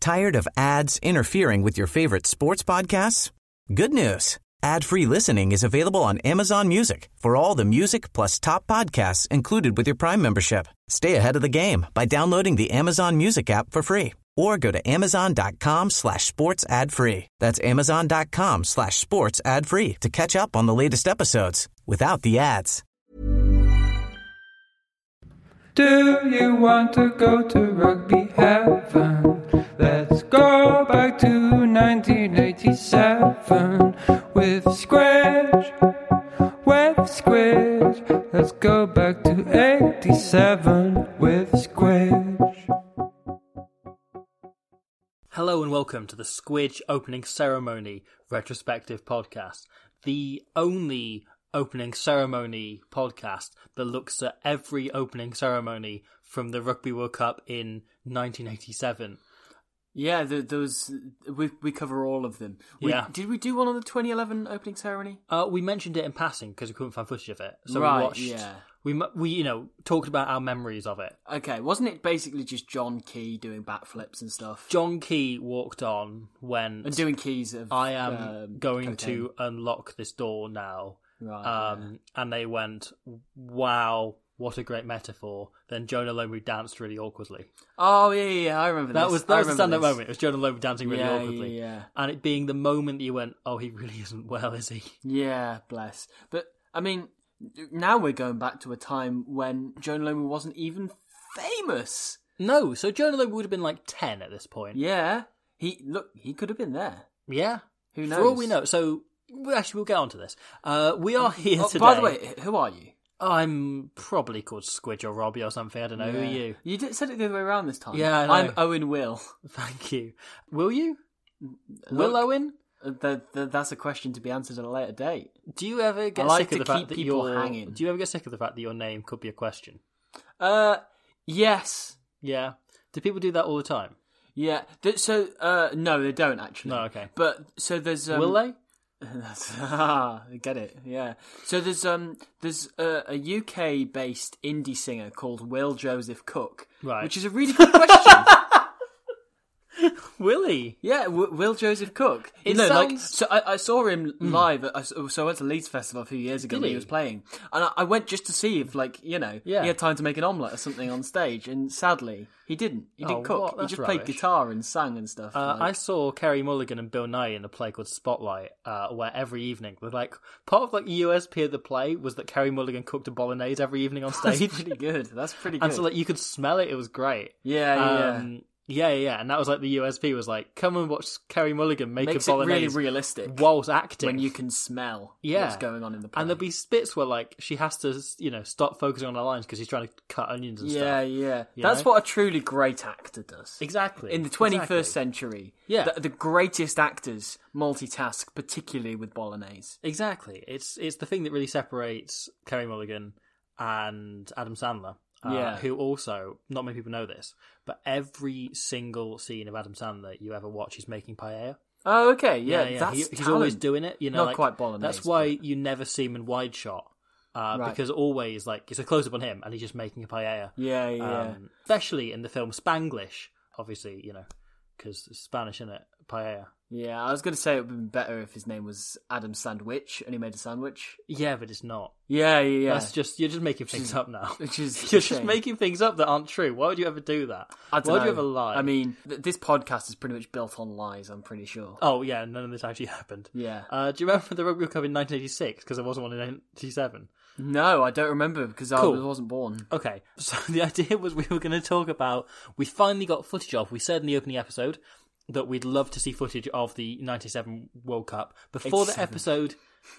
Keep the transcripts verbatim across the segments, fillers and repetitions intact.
Tired of ads interfering with your favorite sports podcasts? Good news. Ad-free listening is available on Amazon Music for all the music plus top podcasts included with your Prime membership. Stay ahead of the game by downloading the Amazon Music app for free or go to amazon.com slash sports ad free. That's amazon.com slash sports ad free to catch up on the latest episodes without the ads. Do you want to go to rugby heaven? Let's go back to nineteen eighty-seven with Squidge, with Squidge. Let's go back to eighty-seven with Squidge. Hello and welcome to the Squidge Opening Ceremony Retrospective Podcast, the only opening ceremony podcast that looks at every opening ceremony from the Rugby World Cup in nineteen eighty-seven. Yeah, the, those we we cover all of them. We, yeah. Did we do one on the twenty eleven opening ceremony? Uh, we mentioned it in passing because we couldn't find footage of it. So right, we watched. Yeah. We we you know talked about our memories of it. Okay, wasn't it basically just John Key doing backflips and stuff? John Key walked on when and doing keys of. I am um, going cocaine. to unlock this door now. Right. Um, yeah. And they went, wow, what a great metaphor. Then Jonah Lomu danced really awkwardly. Oh, yeah, yeah, yeah. I remember that this. Was, that I was the stand-up this. moment. It was Jonah Lomu dancing really yeah, awkwardly. Yeah, yeah. And it being the moment that you went, oh, he really isn't well, is he? Yeah, bless. But, I mean, now we're going back to a time when Jonah Lomu wasn't even famous. No, so Jonah Lomu would have been like ten at this point. Yeah. He Look, he could have been there. Yeah. Who knows? For all we know. So, actually, we'll get on to this. Uh, we are here oh, today. By the way, who are you? I'm probably called Squidge or Robbie or something. I don't know. Yeah. Who are you? You did, said it the other way around this time. Yeah, I know. I'm Owen Will. Thank you. Will you? Look, Will Owen? The, the, that's a question to be answered at a later date. Do you ever get I like sick of to the fact keep that people you're hanging. Do you ever get sick of the fact that your name could be a question? Uh, yes. Yeah. Do people do that all the time? Yeah. Th- so, uh, no, they don't actually. No, okay. But so there's um, Will they? ah, I get it. Yeah. So there's um there's a, a U K based indie singer called Will Joseph Cook, Right. which is a really good question. Willie. Yeah, w- Will Joseph Cook. It you know, like, sounds- so I, I saw him live. At, I, so I went to Leeds Festival a few years ago Did when he he? was playing, and I, I went just to see if, like, you know, Yeah. he had time to make an omelette or something on stage. And sadly, he didn't. He didn't Oh, cook. what? He That's just played rubbish. guitar and sang and stuff. Uh, like- I saw Kerry Mulligan and Bill Nye in a play called Spotlight, uh, where every evening, with like part of like the U S P of the play was that Kerry Mulligan cooked a bolognese every evening on That's stage, pretty good. That's pretty good. and so like you could smell it. It was great. yeah, yeah. Um, yeah, yeah, yeah, and that was like the U S P was like, come and watch Kerry Mulligan make Makes a it bolognese really realistic whilst acting. when you can smell Yeah. what's going on in the play. And there'll be bits where, like, she has to, you know, stop focusing on her lines because she's trying to cut onions and yeah, stuff. yeah. You That's know? what a truly great actor does. Exactly. In the twenty-first Exactly. century, Yeah. the, the greatest actors multitask, particularly with bolognese. Exactly. It's it's the thing that really separates Kerry Mulligan and Adam Sandler. Uh, Yeah. Who also, not many people know this, but every single scene of Adam Sandler you ever watch, he's making paella. Oh, okay, yeah, that's He- he's talent. always doing it. You know, Not like, quite bolognese, That's why but- you never see him in wide shot. Uh, Right. Because always, like, it's a close up on him and he's just making a paella. Yeah, yeah. Um, especially in the film Spanglish, obviously, you know, because it's Spanish, isn't it? Paella. Yeah, I was going to say it would have been better if his name was Adam Sandwich and he made a sandwich. Yeah, but it's not. Yeah, yeah, yeah. That's just you're just making things is- up now. Which is You're a just shame. making things up that aren't true. Why would you ever do that? I Why don't would know. you ever lie? I mean, th- this podcast is pretty much built on lies, I'm pretty sure. oh yeah, none of this actually happened. Yeah. Uh, do you remember the Rugby World Cup in nineteen eighty-six? Because there wasn't one in nineteen eighty-seven. No, I don't remember because I Cool. was- wasn't born. Okay, so the idea was we were going to talk about. We finally got footage of. We said in the opening episode that we'd love to see footage of the ninety-seven World Cup before the eighty-seven. episode.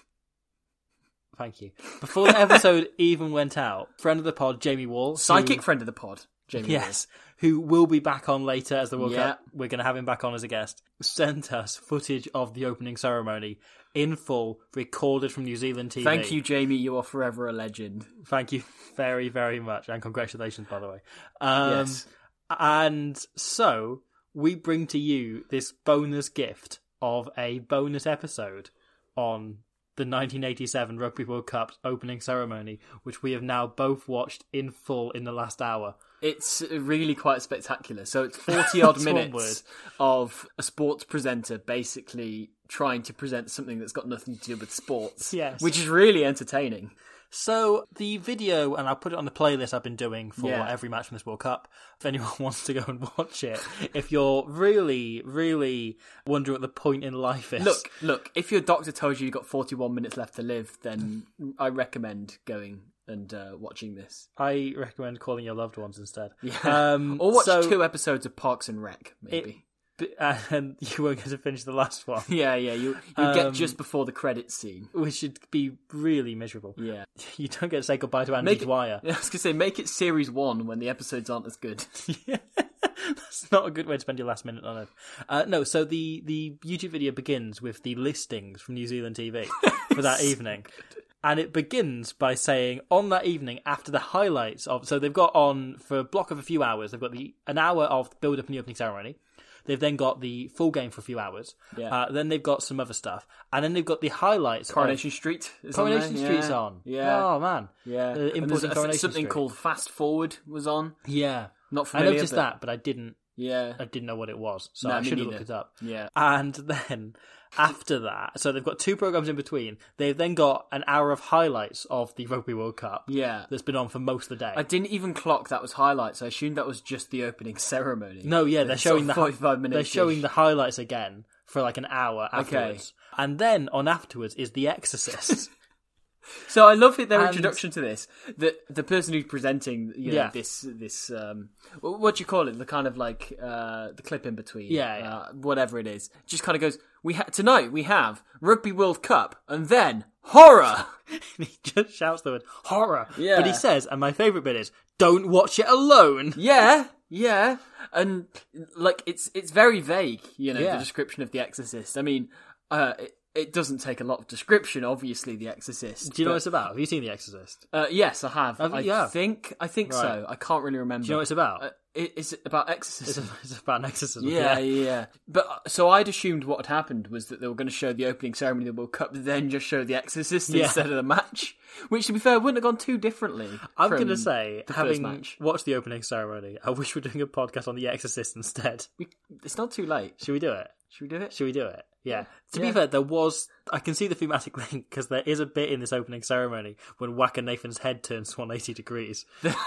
Thank you. Before the episode even went out, friend of the pod, Jamie Wall, Psychic who- friend of the pod, Jamie yes, who will be back on later as the World Yeah. Cup. We're going to have him back on as a guest. Sent us footage of the opening ceremony in full, recorded from New Zealand T V. Thank you, Jamie. You are forever a legend. Thank you very, very much. And congratulations, by the way. Um, Yes. And so, we bring to you this bonus gift of a bonus episode on the nineteen eighty-seven Rugby World Cup opening ceremony, which we have now both watched in full in the last hour. It's really quite spectacular. So it's forty odd That's one minutes of a sports presenter basically trying to present something that's got nothing to do with sports. Yes. Which is really entertaining. So the video, and I'll put it on the playlist I've been doing for Yeah. every match from this World Cup, if anyone wants to go and watch it, if you're really, really wondering what the point in life is. Look, look, if your doctor tells you you've got forty-one minutes left to live, then I recommend going and uh, watching this. I recommend calling your loved ones instead. Yeah. Um, or watch so two episodes of Parks and Rec, maybe. It, and you won't get to finish the last one, yeah, yeah, you you Um, get just before the credits scene. which should be really miserable. Yeah. You don't get to say goodbye to Andy Make it- Dwyer. I was going to say, make it series one when the episodes aren't as good. That's not a good way to spend your last minute on it. Uh, no, so the, the YouTube video begins with the listings from New Zealand T V for that evening. And it begins by saying, on that evening, after the highlights of... So they've got on, for a block of a few hours, they've got the an hour of build-up in the opening ceremony. They've then got the full game for a few hours. Yeah. Uh, then they've got some other stuff. And then they've got the highlights Coronation of... Street is Coronation on there. Street's yeah. on. Yeah. Oh, man. Yeah. Uh, And there's importing a- Coronation something Street. called Fast Forward was on. Yeah. Not I familiar, noticed but- that, but I didn't Yeah. I didn't know what it was, so No, I me should have neither. looked it up. Yeah. And then, after that, so they've got two programs in between. They've then got an hour of highlights of the Rugby World Cup Yeah. that's been on for most of the day. I didn't even clock that was highlights. I assumed that was just the opening ceremony. no, yeah, they're It's sort showing of the forty-five minutes. they're showing the highlights again for like an hour afterwards. And then on afterwards is The Exorcist. So I love it, their And- introduction to this. The the person who's presenting, you know, Yeah. this this um, what do you call it? The kind of like uh, the clip in between, Yeah, yeah. Uh, whatever it is. Just kind of goes. We ha- tonight we have Rugby World Cup and then horror. And he just shouts the word horror. Yeah. But he says, and my favourite bit is, don't watch it alone. Yeah, yeah, and like it's it's very vague, you know, Yeah. the description of The Exorcist. I mean, uh, it, it doesn't take a lot of description, obviously, The Exorcist. Do you know but- what it's about? Have you seen The Exorcist? Uh, yes, I have. Have you? I Yeah. think I think Right. so. I can't really remember. Do you know what it's about? Uh, it, is it about It's, exorcism? a, it's about an exorcism. Yeah, yeah, yeah. But uh, so I'd assumed what had happened was that they were going to show the opening ceremony of the World Cup, then just show The Exorcist Yeah. instead of the match. Which, to be fair, wouldn't have gone too differently. I'm from going to say, the first having match. watched the opening ceremony, I wish we were doing a podcast on The Exorcist instead. We, it's not too late. Should we do it? Should we do it? Should we do it? Yeah. To Yeah. be fair, there was... I can see the thematic link, because there is a bit in this opening ceremony when Wacker Nathan's head turns one hundred eighty degrees.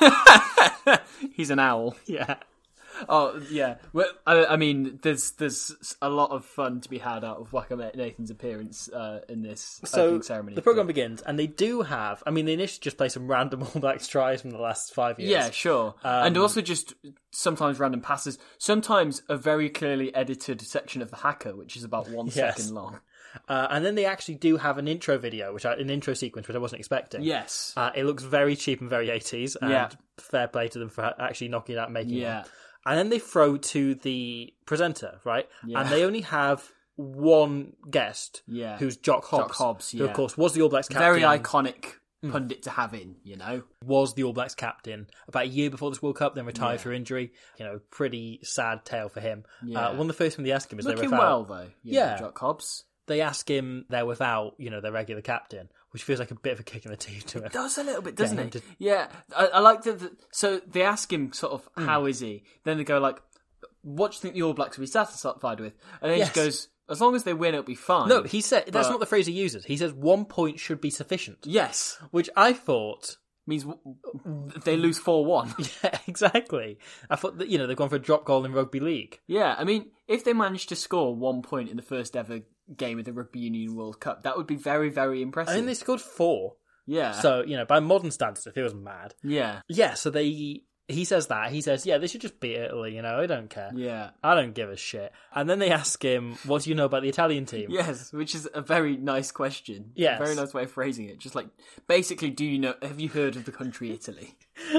He's an owl. Yeah. Oh yeah. Well, I, I mean, there's there's a lot of fun to be had out of Wacker Nathan's appearance uh, in this So opening ceremony. the programme begins, and they do have... I mean, they initially just play some random All Blacks tries from the last five years. Yeah, sure. Um, and also just sometimes random passes. Sometimes a very clearly edited section of the Hacker, which is about one Yes. second long. Uh, and then they actually do have an intro video, which I, an intro sequence, which I wasn't expecting. Yes. Uh, it looks very cheap and very eighties, and Yeah. fair play to them for actually knocking it out and making Yeah. it. And then they throw to the presenter, right? Yeah. And they only have one guest, Yeah. who's Jock Hobbs, Jock Hobbs, who of yeah. course was the All Blacks captain. Very iconic pundit to have in, you know? Was the All Blacks captain about a year before this World Cup, then retired Yeah. through injury. You know, pretty sad tale for him. Yeah. Uh, one of the first things they ask him is they're Looking without. well, though. you Yeah. know, Jock Hobbs. They ask him they're without, you know, their regular captain, which feels like a bit of a kick in the teeth to him. Does a little bit, doesn't him it? to- Yeah, I, I like that. The, so they ask him sort of, Hmm. how is he? Then they go like, what do you think the All Blacks will be satisfied with? And then Yes. he just goes, as long as they win, it'll be fine. No, he said that's But- not the phrase he uses. He says one point should be sufficient, Yes. which I thought. Means w- they lose four one. Yeah, exactly. I thought that, you know, they've gone for a drop goal in rugby league. Yeah, I mean, if they managed to score one point in the first ever game of the Rugby Union World Cup, that would be very, very impressive. I think they scored four. yeah. So, you know, by modern standards, it feels mad. yeah. Yeah, so they. He says that. He says, yeah, they should just beat Italy, you know, I don't care. Yeah. I don't give a shit. And then they ask him, what do you know about the Italian team? Yes, which is a very nice question. Yes. A very nice way of phrasing it. Just like, basically, do you know, have you heard of the country Italy?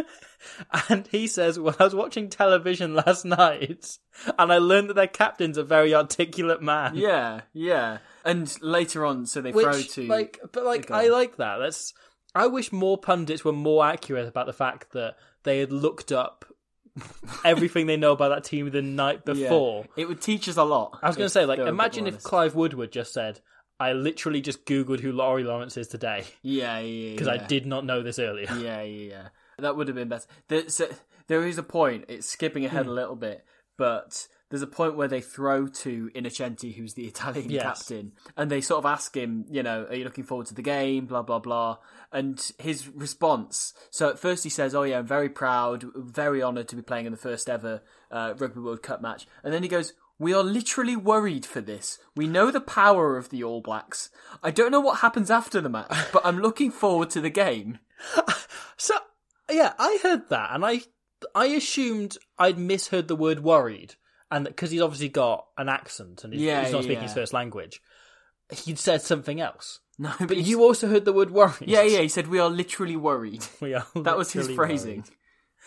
And he says, well, I was watching television last night, and I learned that their captain's a very articulate man. Yeah, yeah. And later on, so they Which, throw to... like, but like, Go I on. like that. That's. I wish more pundits were more accurate about the fact that they had looked up everything they know about that team the night Yeah. before. It would teach us a lot. I was going to say, like, go a bit imagine more if honest. Clive Woodward just said, I literally just Googled who Laurie Lawrence is today. Yeah, yeah, Because yeah. I did not know this earlier. Yeah, yeah, yeah. That would have been better. There, so, there is a point, it's skipping ahead mm. a little bit, but there's a point where they throw to Innocenti, who's the Italian yes. captain, and they sort of ask him, you know, are you looking forward to the game, blah, blah, blah. And his response, so at first he says, oh yeah, I'm very proud, very honoured to be playing in the first ever uh, Rugby World Cup match. And then he goes, we are literally worried for this. We know the power of the All Blacks. I don't know what happens after the match, but I'm looking forward to the game. So, yeah, I heard that, and I I assumed I'd misheard the word worried, and because he's obviously got an accent and he's, yeah, he's not speaking yeah. his first language, he'd said something else. No, but, but you also heard the word worried. Yeah, yeah, he said we are literally worried. We are. That was his phrasing. Worried.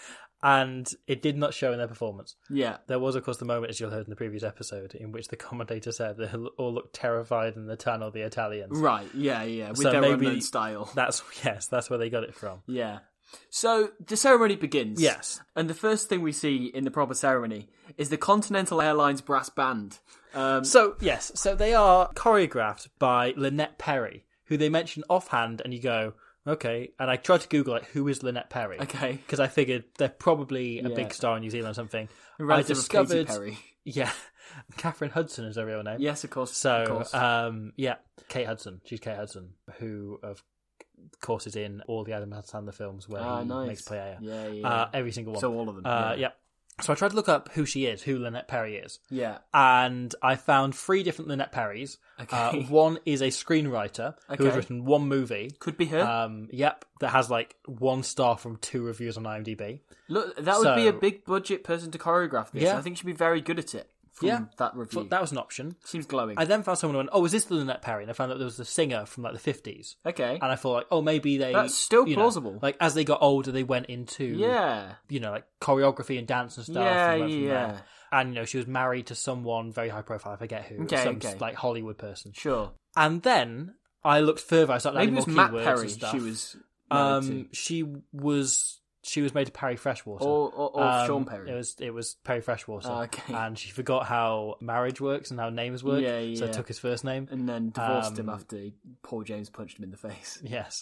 And it did not show in their performance. Yeah. There was, of course, the moment, as you heard in the previous episode, in which the commentator said they all looked terrified in the tunnel, the Italians. Right, yeah, yeah, with so their maybe unknown style. That's Yes, that's where they got it from. Yeah. So, the ceremony begins. Yes. And the first thing we see in the proper ceremony is the Continental Airlines brass band. Um, so, yes, so they are choreographed by Lynette Perry, who they mention offhand, and you go, okay. And I tried to Google, like, who is Lynette Perry? Okay. Because I figured they're probably a yeah. big star in New Zealand or something. I discovered, Perry. Yeah, Catherine Hudson is her real name. Yes, of course. So, of course. Um, yeah, Kate Hudson. She's Kate Hudson, who, of course, is in all the Adam Sandler films where ah, he nice. makes player. Yeah, yeah. Uh, every single one. So all of them. Uh, yeah. yeah. So I tried to look up who she is, who Lynette Perry is. Yeah. And I found three different Lynette Perrys. Okay. Uh, one is a screenwriter okay. who has written one movie. Could be her. Um, yep. That has like one star from two reviews on IMDb. Look, that would so, be a big budget person to choreograph this. Yeah. I think she'd be very good at it. From yeah. that review. So that was an option. Seems glowing. I then found someone who went, oh, is this the Lynette Perry? And I found that there was the singer from like the fifties. Okay. And I thought, like, oh, maybe they... That's still you know, plausible. like, as they got older, they went into, yeah. you know, like choreography and dance and stuff. Yeah, and went from yeah. there. And, you know, she was married to someone very high profile, I forget who. Okay, some, okay. like, Hollywood person. Sure. And then I looked further. I started maybe adding it was more Matt keywords Perry and stuff. she was Um, she was... She was made to Perry Freshwater. Or, or, or um, Sean Perry. It was it was Perry Freshwater. Oh, okay. And she forgot how marriage works and how names work. Yeah, yeah. So took his first name. And then divorced um, him after Paul James punched him in the face. Yes.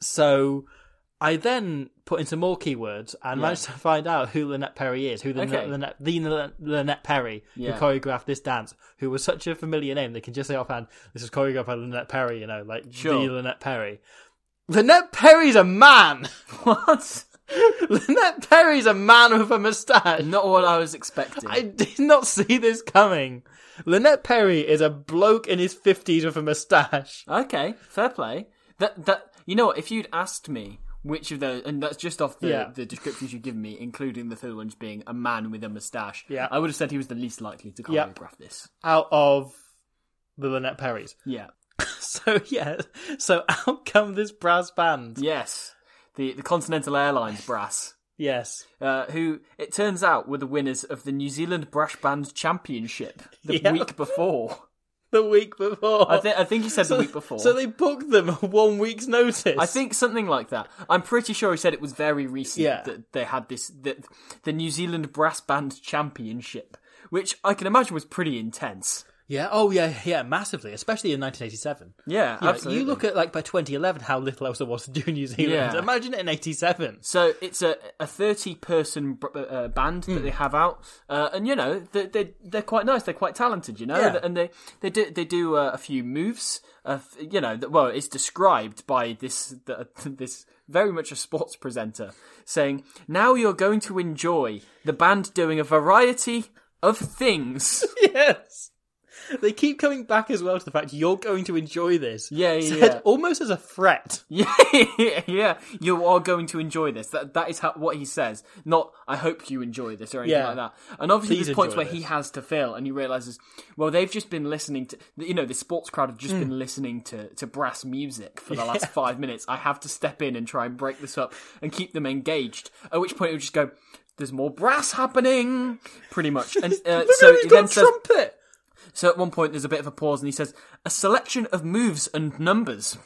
So I then put in some more keywords and Yeah. managed to find out who Lynette Perry is, who the, Okay. Lynette, the Lynette, Lynette Perry Yeah. who choreographed this dance, who was such a familiar name. They can just say offhand, this is choreographed by Lynette Perry, you know, like Sure. the Lynette Perry. Lynette Perry's a man! What? Lynette Perry's a man with a moustache. Not what I was expecting. I did not see this coming. Lynette Perry is a bloke in his fifties with a moustache. Okay, fair play. That that you know what? If you'd asked me which of those, and that's just off the, Yeah. the descriptions you've given me, including the third one just being a man with a moustache, Yeah. I would have said he was the least likely to Yeah. choreograph this. Out of the Lynette Perrys. Yeah. So, yeah. So, out come this brass band. Yes. The the Continental Airlines brass. Yes. Uh, who, it turns out, were the winners of the New Zealand Brass Band Championship the Yeah. week before. The week before. I, th- I think he said so, the week before. So they booked them one week's notice. I think something like that. I'm pretty sure he said it was very recent Yeah. that they had this, the, the New Zealand Brass Band Championship, which I can imagine was pretty intense. Yeah, oh yeah, yeah, massively, especially in nineteen eighty-seven. Yeah, You know, absolutely. you look at, like, by twenty eleven, how little else there was to do in New Zealand. Yeah. Imagine it in eighty-seven. So it's a a thirty person uh, band that Mm. they have out, uh, and you know they they they're quite nice. They're quite talented, you know, Yeah. and they they do they do uh, a few moves. Uh, you know, that, well, it's described by this the, this very much a sports presenter saying, "Now you're going to enjoy the band doing a variety of things." Yes. They keep coming back as well to the fact you're going to enjoy this. Yeah, yeah, Said yeah. almost as a threat. Yeah, yeah, you are going to enjoy this. That that is how, what he says. Not, I hope you enjoy this or anything Yeah. like that. And obviously, Please there's points enjoy where he this. has to fill, and he realizes, well, they've just been listening to, you know, the sports crowd have just Mm. been listening to to brass music for the last five minutes. I have to step in and try and break this up and keep them engaged. At which point, it would just go, "There's more brass happening," pretty much. And uh, Look so how he's he got then a says. trumpet. So at one point, there's a bit of a pause, and he says, "A selection of moves and numbers."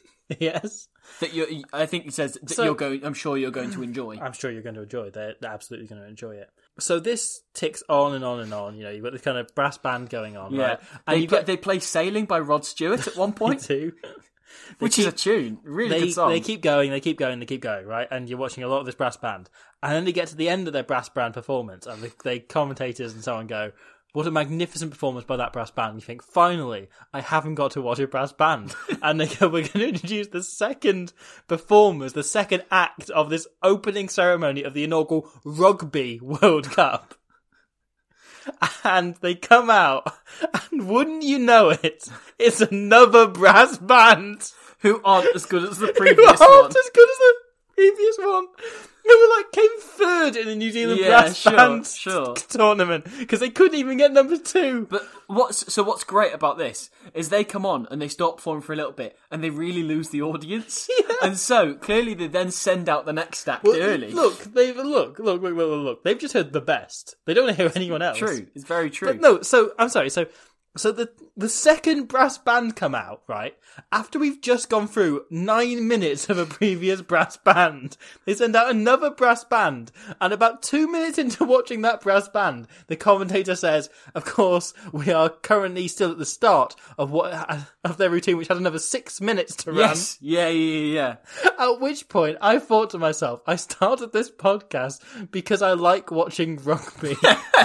Yes. That you, I think he says that So- you're going. I'm sure you're going to enjoy. I'm sure you're going to enjoy it. They're, they're absolutely going to enjoy it. So this ticks on and on and on. You know, you've got this kind of brass band going on, Yeah, right? they, you play, get they play "Sailing" by Rod Stewart at one point, too. which keep- is a tune, really They, good song. they keep going, they keep going, they keep going, right? And you're watching a lot of this brass band. And then they get to the end of their brass band performance, and the, the commentators and so on go, what a magnificent performance by that brass band. And you think, finally, I haven't got to watch a brass band. And they go, we're going to introduce the second performers, the second act of this opening ceremony of the inaugural Rugby World Cup. And they come out, and wouldn't you know it, it's another brass band. Who aren't as good as the Who previous aren't one. as good as the previous one. Who were like, came third in the New Zealand Yeah, brass sure, band sure. tournament, because they couldn't even get number two. But what's so what's great about this is they come on and they stop performing for a little bit and they really lose the audience. Yeah. And so clearly they then send out the next act Well, early. Look, they've look, look, look, look, look, look. They've just heard the best. They don't want to hear anyone else. True, it's very true. But no, so I'm sorry. So, so the the second brass band come out, right? After we've just gone through nine minutes of a previous brass band, they send out another brass band, and about two minutes into watching that brass band, the commentator says, "Of course, we are currently still at the start of what of their routine, which has another six minutes to run." Yes, yeah, yeah, yeah. At which point, I thought to myself, I started this podcast because I like watching rugby.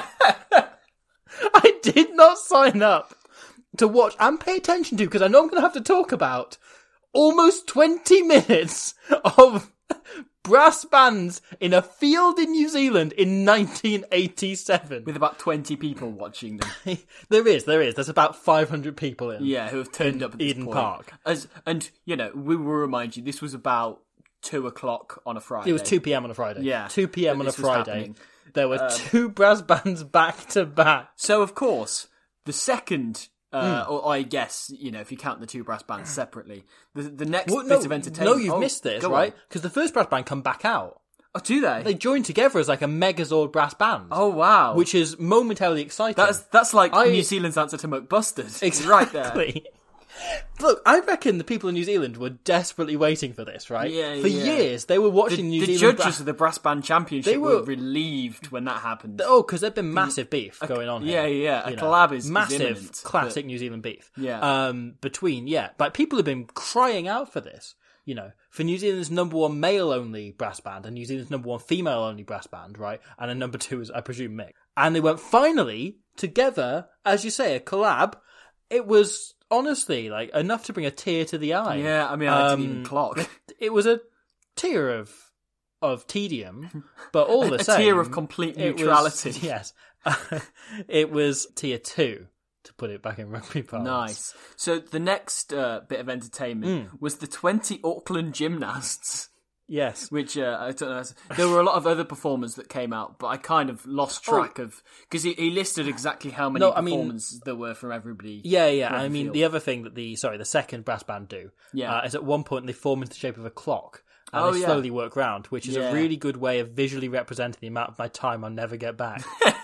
I did not sign up to watch and pay attention to, because I know I'm going to have to talk about almost twenty minutes of brass bands in a field in New Zealand in nineteen eighty-seven. With about twenty people watching them. There is, there is. There's about five hundred people in. Yeah, who have turned up at this Eden point. Park. As and you know, we will remind you, this was about two o'clock on a Friday. It was two p.m. on a Friday. Yeah, two p.m. that on a this was Friday. happening. There were two brass bands back to back. So of course, the second. Uh, Hmm. Or I guess, you know, if you count the two brass bands separately, the the next Well, bit no, of entertainment. no, you've oh, missed this, go right? on. Because the first brass band come back out. Oh, do they? They join together as like a Megazord brass band. Oh wow! Which is momentarily exciting. that's that's like I- New Zealand's answer to McBusters. exactly. Right there. Look, I reckon the people in New Zealand were desperately waiting for this, right? Yeah, For yeah. years, they were watching The, New the Zealand. judges bra- of the brass band championship They were, were- relieved when that happened. Oh, because there'd been massive beef going on here. yeah, yeah, a you know. collab is- is massive, imminent, classic but- New Zealand beef. Yeah. um, between yeah, but people have been crying out for this. You know, for New Zealand's number one male-only brass band and New Zealand's number one female-only brass band, right? And then number two is, I presume, Mick. And they went finally together, as you say, a collab. It was honestly like enough to bring a tear to the eye. Yeah, I mean, I didn't Um, even clock. It was a tear of of tedium, but all A- the a same, tear of complete it was- neutrality. yes, it was tier two, to put it back in rugby parlance. Nice. So the next uh, bit of entertainment Mm. was the twenty Auckland gymnasts. Yes, Which, uh, I don't know, there were a lot of other performers that came out, but I kind of lost track of, because he, he listed exactly how many Oh. No, I mean- performances there were from everybody. yeah, yeah. throughout I the mean, field. the other thing that the sorry, the second brass band do, Yeah. uh, is at one point they form into the shape of a clock. And Oh, they yeah. slowly work round, which is Yeah. a really good way of visually representing the amount of my time I'll never get back.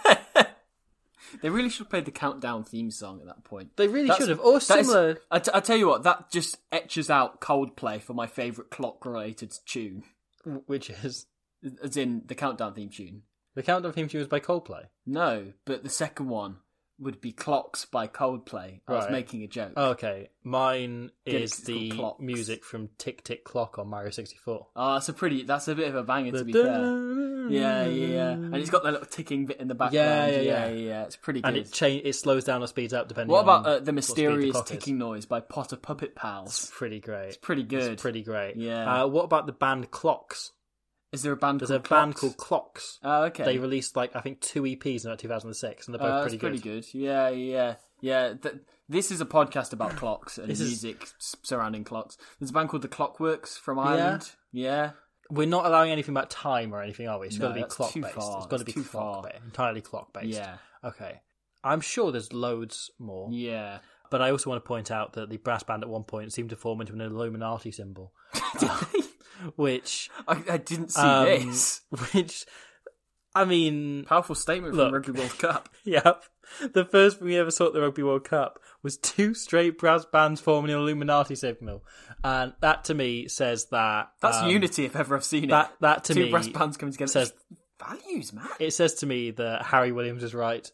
They really should have played the countdown theme song at that point. They really That's- should have. Or that is- similar. I, t- I tell you what, that just etches out Coldplay for my favourite clock-related tune. Which is As in, the countdown theme tune. the countdown theme tune was by Coldplay. No, but the second one would be Clocks by Coldplay. I was Right. making a joke. Oh, okay, mine Get it, is 'cause it's called the Clocks. music from Tick Tick Clock on Mario sixty-four. Oh, that's a pretty, that's a bit of a banger to be fair. Yeah, yeah, yeah. And it's got that little ticking bit in the background. Yeah, yeah, yeah, yeah. yeah. It's pretty And good. it cha- it slows down or speeds up depending What on about uh, the what speed the mysterious clock is. ticking noise by Potter Puppet It's Pals? pretty great. It's pretty good. It's pretty great. Yeah. Uh, what about the band Clocks? Is there a band There's called a band Clocks? called Clocks. Oh, okay. They released like I think two E Ps in like two thousand six, and they're both Uh, pretty, that's pretty good. good. Yeah, yeah, yeah. Th- this is a podcast about clocks and This is- music s- surrounding clocks. There's a band called the Clockworks from Ireland. Yeah. We're not allowing anything about time or anything, are we? It's No, got to be that's clock too based. far. It's got to be It's too clock far. based, entirely clock based. Yeah. Okay. I'm sure there's loads more. Yeah. But I also want to point out that the brass band at one point seemed to form into an Illuminati symbol. Uh, which, I, I didn't see um, this. which, I mean, Powerful statement look. from Rugby World Cup. yep. The first thing we ever saw at the Rugby World Cup was two straight brass bands forming an Illuminati signal. And that to me says that... That's um, unity if ever I've seen That, it. that to Two me brass bands coming together. says Values, man. It says to me that Harry Williams is right,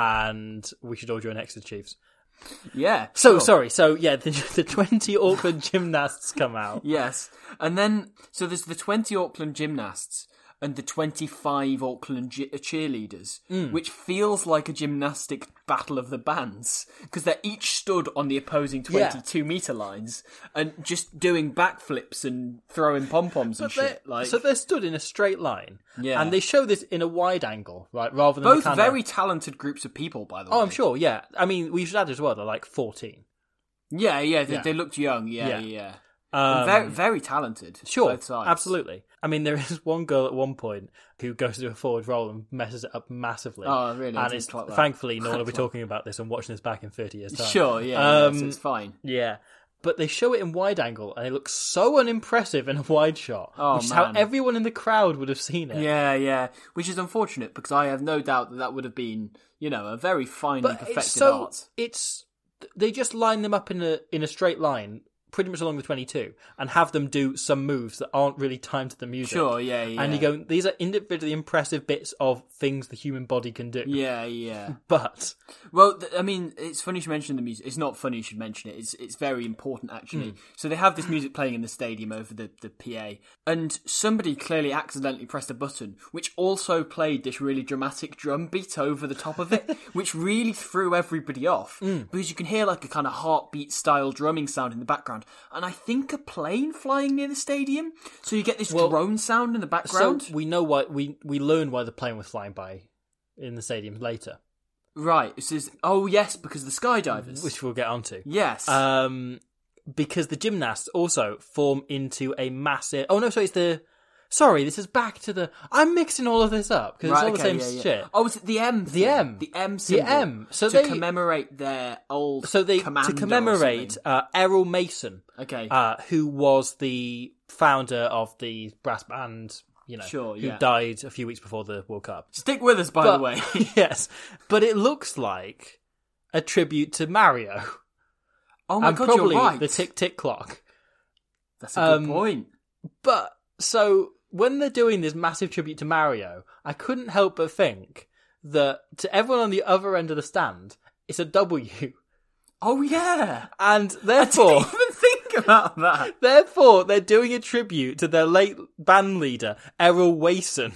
and we should all join Exeter Chiefs. Yeah. So, sure. sorry, so yeah, the, the twenty Auckland gymnasts come out. Yes. And then, so there's the twenty Auckland gymnasts and the twenty-five Auckland gi- cheerleaders, mm. which feels like a gymnastic battle of the bands, because they're each stood on the opposing twenty-two yeah. metre lines and just doing backflips and throwing pom-poms and shit. Like, so they're stood in a straight line, yeah. and they show this in a wide angle, right, rather than both the kinda... very talented groups of people, by the way. Oh, I'm sure, yeah. I mean, we should add as well, they're like fourteen. Yeah, yeah, they, yeah. they looked young, yeah, yeah. Yeah. yeah. Um, very, very talented. Sure, both sides. Absolutely. I mean, there is one girl at one point who goes to do a forward roll and messes it up massively. Oh, really? And it's, like thankfully, no one will be talking about this and watching this back in thirty years' time. Sure, yeah, um, yeah, so it's fine. Yeah. But they show it in wide angle, and it looks so unimpressive in a wide shot, oh, which is man. how everyone in the crowd would have seen it. Yeah, yeah. Which is unfortunate, because I have no doubt that that would have been, you know, a very finely But perfected it's so, art. It's they just line them up in a in a straight line, pretty much along the twenty-two, and have them do some moves that aren't really timed to the music. Sure, yeah, yeah. And you go, these are individually impressive bits of things the human body can do. Yeah, yeah. But... Well, th- I mean, it's funny you should mention the music. It's not funny you should mention it. It's it's very important, actually. Mm. So they have this music playing in the stadium over the, the P A, and somebody clearly accidentally pressed a button, which also played this really dramatic drum beat over the top of it, which really threw everybody off, mm. because you can hear like a kind of heartbeat-style drumming sound in the background. And I think a plane flying near the stadium, so you get this well, drone sound in the background. So we know why we we learn why the plane was flying by in the stadium later. Right. It says, oh yes, because of the skydivers, which we'll get onto. Yes. Um, because the gymnasts also form into a massive. Oh no, so it's the. Sorry, this is back to the... I'm mixing all of this up, because right, it's all okay, the same yeah, yeah. shit. Oh, is it the M thing? The M. The M symbol. The M. So to they, commemorate their old So they commander to commemorate uh, Errol Mason, okay. uh, who was the founder of the brass band, you know, sure, who yeah. died a few weeks before the World Cup. Stick with us, by but, the way. Yes, but it looks like a tribute to Mario. Oh my and god, probably you're right. the tick-tick clock. That's a good um, point. But, so... when they're doing this massive tribute to Mario, I couldn't help but think that to everyone on the other end of the stand, it's a W. Oh, yeah. And therefore... I didn't even think about that. Therefore, they're doing a tribute to their late band leader, Errol Wason.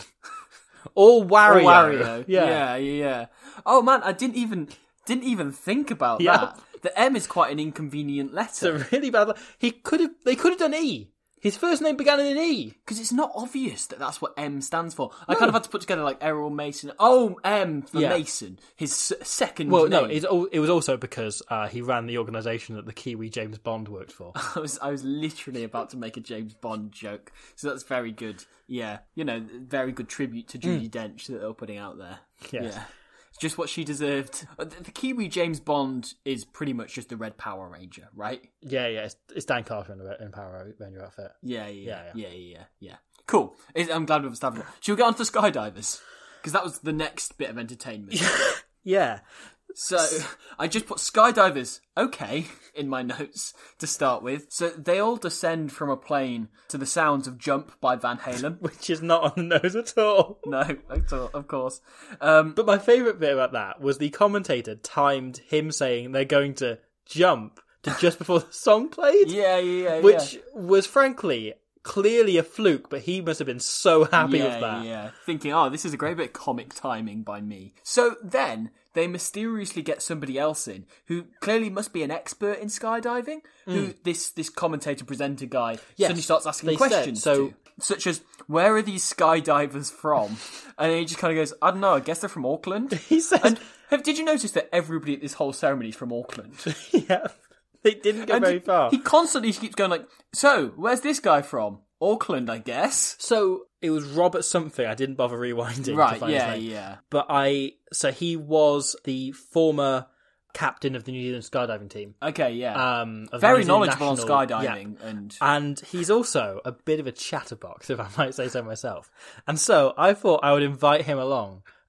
Or Wario. Or Wario. Yeah. yeah, yeah. Oh, man, I didn't even didn't even think about yeah. that. The M is quite an inconvenient letter. It's a really bad... He could have... They could have done E. His first name began in an E. Because it's not obvious that that's what M stands for. No. I kind of had to put together like Errol Mason. Oh, M for yeah. Mason. His s- second well, name. Well, no, it's, it was also because uh, he ran the organisation that the Kiwi James Bond worked for. I was I was literally about to make a James Bond joke. So that's very good. Yeah. You know, very good tribute to Judi mm. Dench that they're putting out there. Yes. Yeah. Just what she deserved. The Kiwi James Bond is pretty much just the Red Power Ranger, right? Yeah, yeah. It's, it's Dan Carter in the in Power Ranger outfit. Yeah, yeah, yeah, yeah, yeah, yeah. yeah. Cool. I'm glad we've established that. Should we get on to skydivers? Because that was the next bit of entertainment. Yeah. So, I just put skydivers, okay, in my notes to start with. So, they all descend from a plane to the sounds of Jump by Van Halen. Which is not on the nose at all. No, at all, of course. Um, but my favourite bit about that was the commentator timed him saying they're going to jump to just before the song played. Yeah, yeah, yeah. Which yeah. was, frankly... clearly a fluke, but he must have been so happy yeah, with that. Yeah, thinking, oh, this is a great bit of comic timing by me. So then, they mysteriously get somebody else in, who clearly must be an expert in skydiving, mm. who this, this commentator presenter guy yes, suddenly starts asking they questions said, so... to. Such as, where are these skydivers from? And he just kind of goes, I don't know, I guess they're from Auckland. He says... And have, did you notice that everybody at this whole ceremony is from Auckland? Yeah. They didn't go and very he, far. He constantly keeps going like, so, where's this guy from? Auckland, I guess. So, it was Robert something. I didn't bother rewinding. Right, to find yeah, his name. yeah. But I... So, he was the former captain of the New Zealand skydiving team. Okay, yeah. Um, Very knowledgeable national, on skydiving. Yeah. And and he's also a bit of a chatterbox, if I might say so myself. And so, I thought I would invite him along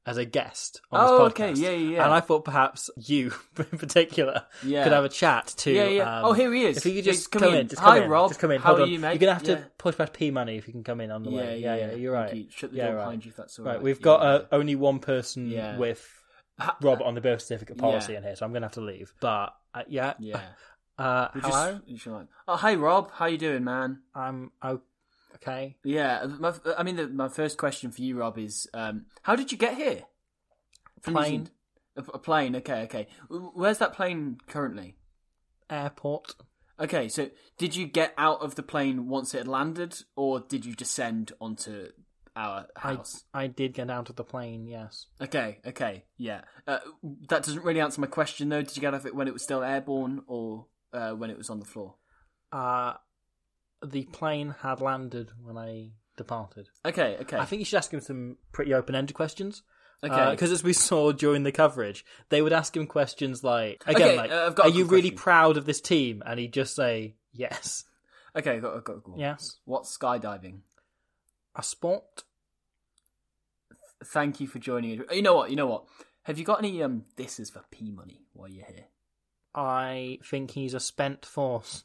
as a guest on Oh, this podcast. okay, yeah, yeah, yeah. And I thought perhaps you, in particular, Yeah. could have a chat to... Yeah, yeah. Um, Oh, here he is. If you could He's just coming come in. in. Just come Hi, in. Rob. Just come in. How Hold are on. you, mate? You're going to have to Yeah. push past P Money if you can come in on the Yeah, way. yeah, Yeah, yeah, yeah. you're right. Thank you. Shut the yeah, door right. behind you if that's all right. right. We've Yeah, got yeah. uh, only one person Yeah. with Ha- Robert on the birth certificate policy Yeah. in here, so I'm going to have to leave. But, uh, yeah. Yeah. Uh, We're hello? Just, you're like, oh, hi, Rob. How you doing, man? I'm o- okay. Yeah. My, I mean, the, my first question for you, Rob, is um, how did you get here? From New Plane. Zealand? A, a plane. Okay, okay. Where's that plane currently? Airport. Okay, so did you get out of the plane once it had landed, or did you descend onto our I, house? I did get out of the plane, yes. Okay, okay, yeah. Uh, that doesn't really answer my question, though. Did you get out of it when it was still airborne, or uh, when it was on the floor? Uh, the plane had landed when I departed. Okay, okay. I think you should ask him some pretty open-ended questions. Okay. Because as we saw during the coverage, they would ask him questions like, again, Okay, like, uh, I've got a are you good really question. proud of this team? And he'd just say, yes. Okay, I've got, I've got, I've got. Yes. What's skydiving? A sport? Thank you for joining us. You know what? You know what? Have you got any um disses for P Money while you're here? I think he's a spent force.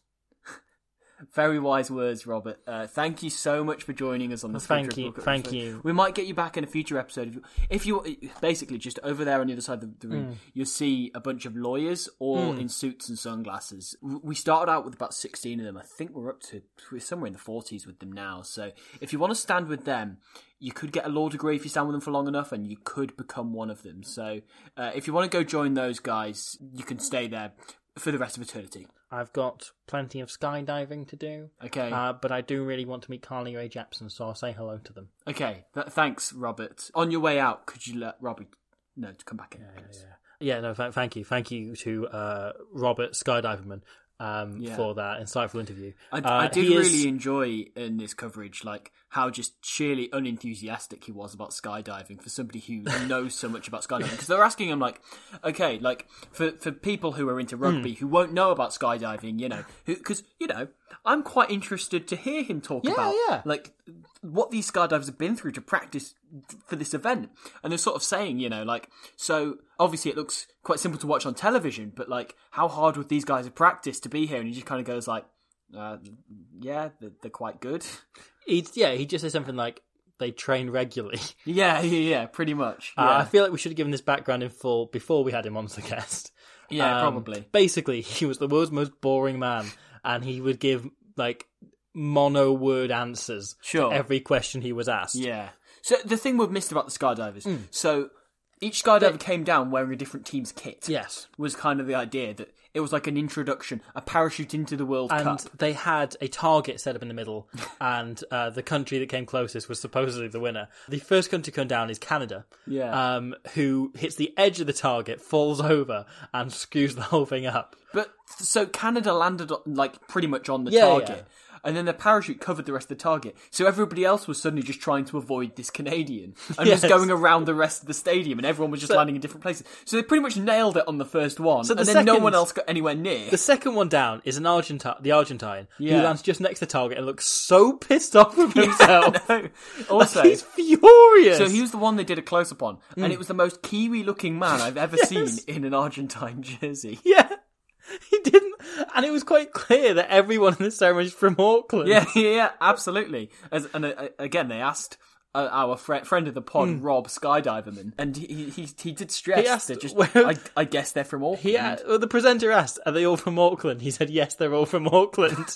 Very wise words, Robert. Uh, thank you so much for joining us on the Thank Squid you, Triple thank episode. you. We might get you back in a future episode. If you, if you basically just over there on the other side of the room, Mm. you'll see a bunch of lawyers, all Mm. in suits and sunglasses. W- We started out with about sixteen of them. I think we're up to we're somewhere in the forties with them now. So if you want to stand with them, you could get a law degree if you stand with them for long enough, and you could become one of them. So uh, if you want to go join those guys, you can stay there for the rest of eternity. I've got plenty of skydiving to do. Okay. Uh, but I do really want to meet Carly Rae Jepsen, so I'll say hello to them. Okay, th- thanks, Robert. On your way out, could you let Robert know to come back in? Yeah, please? yeah. Yeah, no, th- thank you. Thank you to uh, Robert Skydiverman um, Yeah. for that insightful interview. I, Uh, I did he really is- enjoy in this coverage, like how just sheerly unenthusiastic he was about skydiving for somebody who knows so much about skydiving. Because they're asking him, like, okay, like for for people who are into rugby Hmm. who won't know about skydiving, you know, because you know, I'm quite interested to hear him talk Yeah, about yeah. like what these skydivers have been through to practice for this event. And they're sort of saying, you know, like, so obviously it looks quite simple to watch on television, but like, how hard would these guys have practiced to be here? And he just kind of goes like, uh, yeah, they're, they're quite good. He'd, yeah, he just said something like, they train regularly. Yeah, yeah, yeah, pretty much. Uh, Yeah, I feel like we should have given this background in full before we had him on as a guest. yeah Um, probably. Basically, he was the world's most boring man, and he would give, like, mono-word answers Sure. to every question he was asked. Yeah. So the thing we've missed about the skydivers, Mm. so each skydiver came down wearing a different team's kit. Yes. Was kind of the idea that it was like an introduction, a parachute into the World And Cup. they had a target set up in the middle, and uh, the country that came closest was supposedly the winner. The first country to come down is Canada, Yeah. um, who hits the edge of the target, falls over, and screws the whole thing up. But so Canada landed on, like pretty much on the Yeah, target, and then the parachute covered the rest of the target. So everybody else was suddenly just trying to avoid this Canadian and Yes. was going around the rest of the stadium, and everyone was just So- landing in different places. So they pretty much nailed it on the first one, So the and then no second- one else got anywhere near. The second one down is an Argentine, the Argentine, Yeah. who lands just next to the target and looks so pissed off with himself. No. Also, Like, he's furious. so he was the one they did a close up on, and it was the most Kiwi-looking man I've ever Yes. seen in an Argentine jersey. Yeah, he didn't, and it was quite clear that everyone in the ceremony is from Auckland. Yeah, yeah, yeah, absolutely. As, and uh, again, they asked uh, our fri friend of the pod, Rob Skydiverman, and he he, he did stress He asked that just, where- I, I guess they're from Auckland. He, a- well, the presenter asked, "Are they all from Auckland?" He said, "Yes, they're all from Auckland."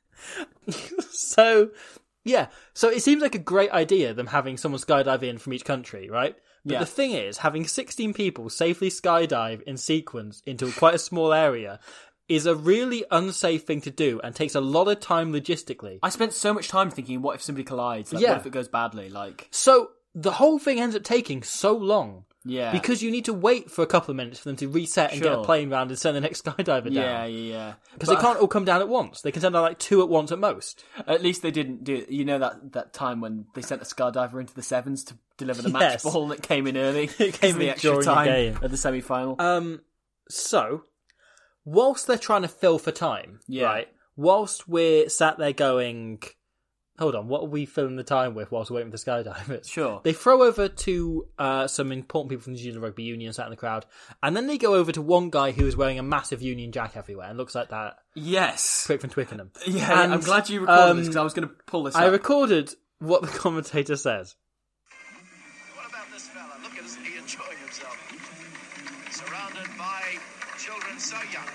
So, yeah, so it seems like a great idea them having someone skydive in from each country, right? But Yeah. the thing is, having sixteen people safely skydive in sequence into quite a small area is a really unsafe thing to do and takes a lot of time logistically. I spent so much time thinking, what if somebody collides? Like, Yeah. what if it goes badly? Like, So the whole thing ends up taking so long. yeah, Because you need to wait for a couple of minutes for them to reset and get a Sure. plane round and send the next skydiver down. yeah, yeah, yeah. Because they But can't all come down at once. They can send out like two at once at most. At least they didn't do. You know that that time when they sent a skydiver into the sevens to deliver the match Yes. ball that came in early. It came for the in extra during the time game. at the semi final. Um, so, whilst they're trying to fill for time, Yeah. right? Whilst we're sat there going, hold on, what are we filling the time with whilst we're waiting for the skydivers? Sure. They throw over to uh, some important people from the New Zealand Rugby Union sat in the crowd, and then they go over to one guy who is wearing a massive Union Jack everywhere and looks like that Yes. prick from Twickenham. Yeah, And, I'm glad you recorded um, this because I was going to pull this I up. recorded what the commentator says. What about this fella? Look at isn't he enjoying himself? Surrounded by children so young.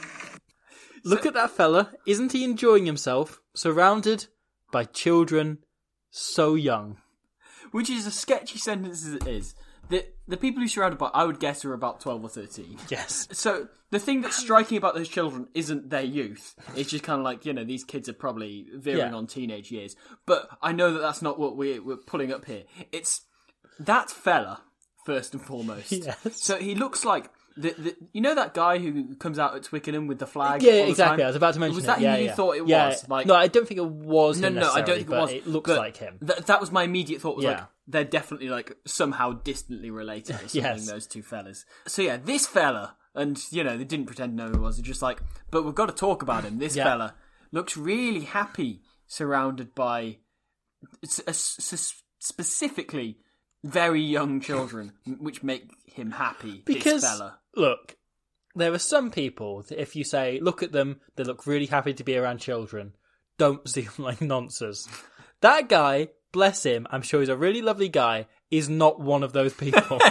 Look at that fella. Isn't he enjoying himself? Surrounded by children so young. Which is a sketchy sentence as it is. The, the people who surrounded by, I would guess, are about twelve or thirteen. Yes. So, the thing that's striking about those children isn't their youth. It's just kind of like, you know, these kids are probably veering Yeah. on teenage years. But I know that that's not what we're, we're putting up here. It's that fella, first and foremost. Yes. So, he looks like... The, the, you know that guy who comes out at Twickenham with the flag? Yeah, all the exactly. time? I was about to mention Was it. that yeah, who you yeah. thought it yeah. was? Like, no, I don't think it was no, him no, I don't necessarily, think it but was. it looks but like him. Th- that was my immediate thought. Was Yeah. like they're definitely like somehow distantly related or something. Yes. Those two fellas. So yeah, this fella, and you know they didn't pretend to know who he was. They're just like, but we've got to talk about him. This Yeah. fella looks really happy, surrounded by s- s- specifically very young children, which make him happy. Because, this fella. look, there are some people that if you say, look at them, they look really happy to be around children, don't see them like nonsense. That guy, bless him, I'm sure he's a really lovely guy, is not one of those people.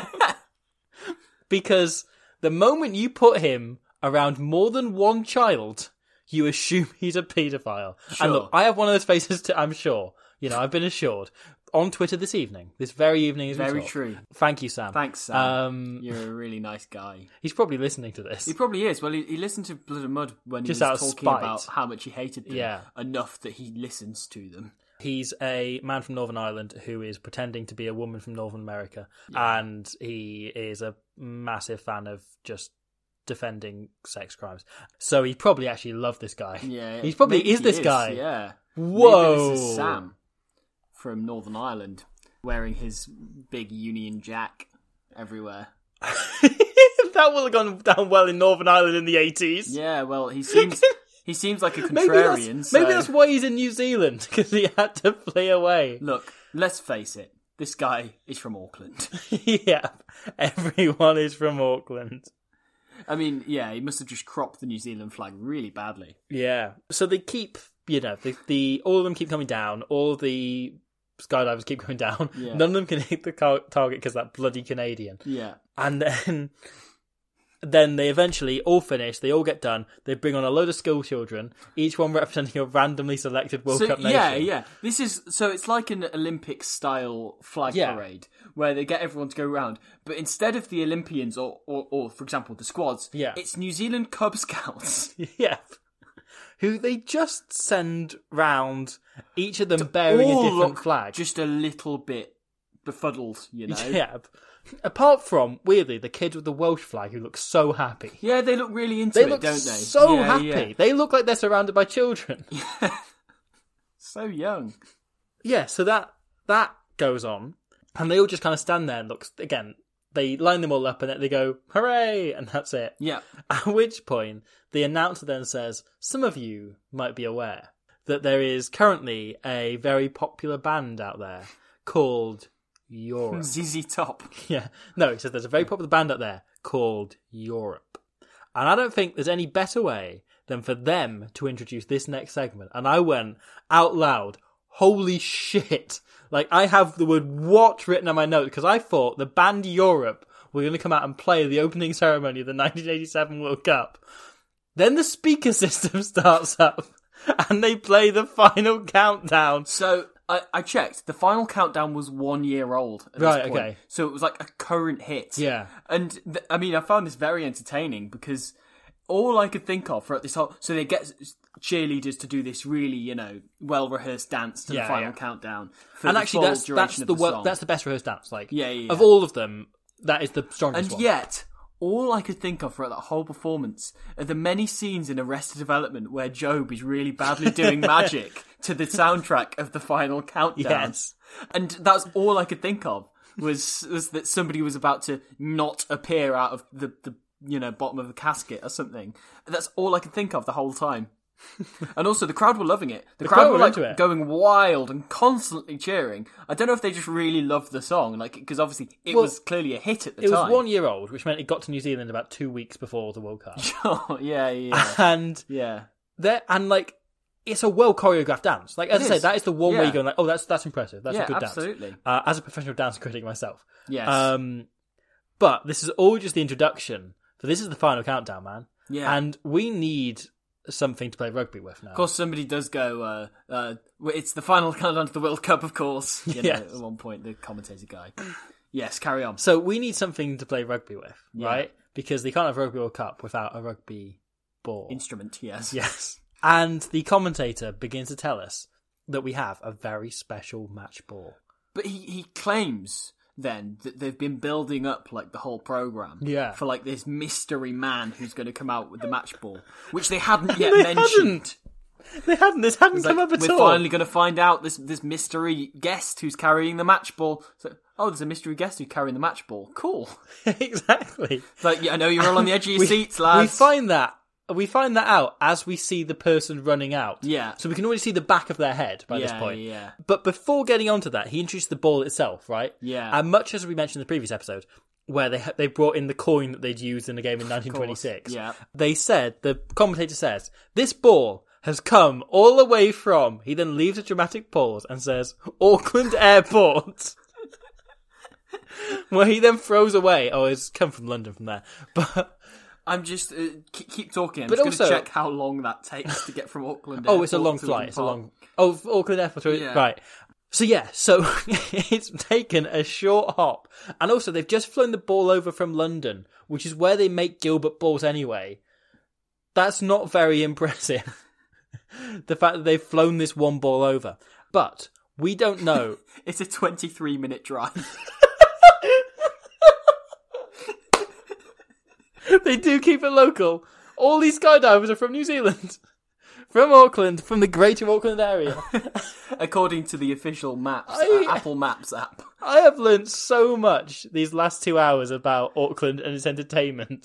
Because the moment you put him around more than one child, you assume he's a paedophile. Sure. And look, I have one of those faces too, I'm sure. You know, I've been assured. On Twitter this evening, this very evening as we Very talk. true. Thank you, Sam. Thanks, Sam. Um, You're a really nice guy. he's probably listening to this. He probably is. Well, he, he listened to Blood and Mud when Just he out was of talking spite. about how much he hated them Yeah. enough that he listens to them. He's a man from Northern Ireland who is pretending to be a woman from Northern America, and he is a massive fan of just defending sex crimes. So he probably actually loved this guy. Yeah, He probably maybe is he this guy. Yeah. Whoa. Maybe this is Sam from Northern Ireland wearing his big Union Jack everywhere. That will have gone down well in Northern Ireland in the eighties. Yeah, well, he seems he seems like a Maybe that's, contrarian. so... maybe that's why he's in New Zealand, because he had to flee away. Look, let's face it. This guy is from Auckland. Yeah, everyone is from Auckland. I mean, yeah, he must have just cropped the New Zealand flag really badly. Yeah. So they keep, you know, the, the all of them keep coming down. All the skydivers keep going down. Yeah. None of them can hit the car- target because that bloody Canadian. Yeah. And then, then they eventually all finish. They all get done. They bring on a load of school children, each one representing a randomly selected World So, Cup nation. yeah, yeah. This is so it's like an Olympic style flag Yeah. parade where they get everyone to go around, but instead of the Olympians or, or, or for example, the squads, Yeah. it's New Zealand Cub Scouts. Yeah. Who they just send round, each of them bearing a All different look flag. just a little bit befuddled, you know. Yeah. Apart from, weirdly, the kid with the Welsh flag who looks so happy. Yeah, they look really into They it, look don't they? so Yeah, happy. yeah. They look like they're surrounded by children. So young. Yeah, so that that goes on, and they all just kind of stand there and look. Again, they line them all up, and then they go hooray, and that's it. Yeah. At which point, the announcer then says, "Some of you might be aware that there is currently a very popular band out there called Europe." Z Z Top. Yeah, no, he says there's a very popular band out there called Europe. And I don't think there's any better way than for them to introduce this next segment. And I went out loud, holy shit. Like, I have the word what written on my note because I thought the band Europe were going to come out and play the opening ceremony of the nineteen eighty-seven World Cup. Then the speaker system starts up and they play the final countdown. So I, I checked. The final countdown was one year old at Right, this point. okay. So it was like a current hit. Yeah. And th- I mean, I found this very entertaining because all I could think of throughout this whole, so they get cheerleaders to do this really, you know, well rehearsed dance to Yeah, the final yeah. countdown. For And the actually, full that's duration that's of the, the wor- song. that's the best rehearsed dance. Like, Yeah, yeah, of yeah. all of them, that is the strongest And one. yet, all I could think of throughout that whole performance are the many scenes in Arrested Development where Job is really badly doing magic to the soundtrack of the final countdown. Yes. And that's all I could think of was was that somebody was about to not appear out of the, the you know bottom of the casket or something. That's all I could think of the whole time. And also, the crowd were loving it. The, The crowd, crowd were were like into it. going wild and constantly cheering. I don't know if they just really loved the song, like because obviously it Well, was clearly a hit at the It time. was one year old, which meant it got to New Zealand about two weeks before the World Cup. Oh, yeah, yeah, And yeah. there, and like, it's a well choreographed dance. Like as It I say, is. that is the one Yeah. where you're going like, oh, that's that's impressive. That's Yeah, a good absolutely. dance. Uh, as a professional dance critic myself. Yes. Um, but this is all just the introduction. So this is the final countdown, man. Yeah. And we need something to play rugby with now. Of course, somebody does go, uh, uh, it's the final countdown to the World Cup, of course. You know, Yes. at one point, the commentator guy. Yes, carry on. So we need something to play rugby with, Yeah. right? Because they can't have Rugby World Cup without a rugby ball. Instrument, yes. Yes. And the commentator begins to tell us that we have a very special match ball. But he, he claims then that they've been building up like the whole program Yeah. for like this mystery man who's going to come out with the match ball, which they hadn't yet They mentioned. hadn't. They hadn't. This hadn't It's come like, up at we're all. finally going to find out this this mystery guest who's carrying the match ball. So, oh, there's a mystery guest who's carrying the match ball. Cool. Exactly. It's like, yeah, I know you're all on the edge of your We- seats, lads. We find that we find that out as we see the person running out. Yeah. So we can already see the back of their head by this Yeah, point. yeah. But before getting onto that, he introduced the ball itself, right? Yeah. And much as we mentioned in the previous episode, where they they brought in the coin that they'd used in the game in nineteen twenty-six. yeah. They said, the commentator says, this ball has come all the way from, he then leaves a dramatic pause and says, Auckland Airport. Where he then throws away, oh, it's come from London from there. But I'm just uh, keep, keep talking. I'm But just going to also- check how long that takes to get from Auckland. oh, it's a Airport long to flight. Eden It's a Park. long. Oh, Auckland Airport. Yeah. Right. So yeah, so it's taken a short hop, and also they've just flown the ball over from London, which is where they make Gilbert balls anyway. That's not very impressive. The fact that they've flown this one ball over, but we don't know. It's a twenty-three minute drive. They do keep it local. All these skydivers are from New Zealand, from Auckland, from the Greater Auckland area. According to the official Maps, I- uh, Apple Maps app. I have learned so much these last two hours about Auckland and its entertainment.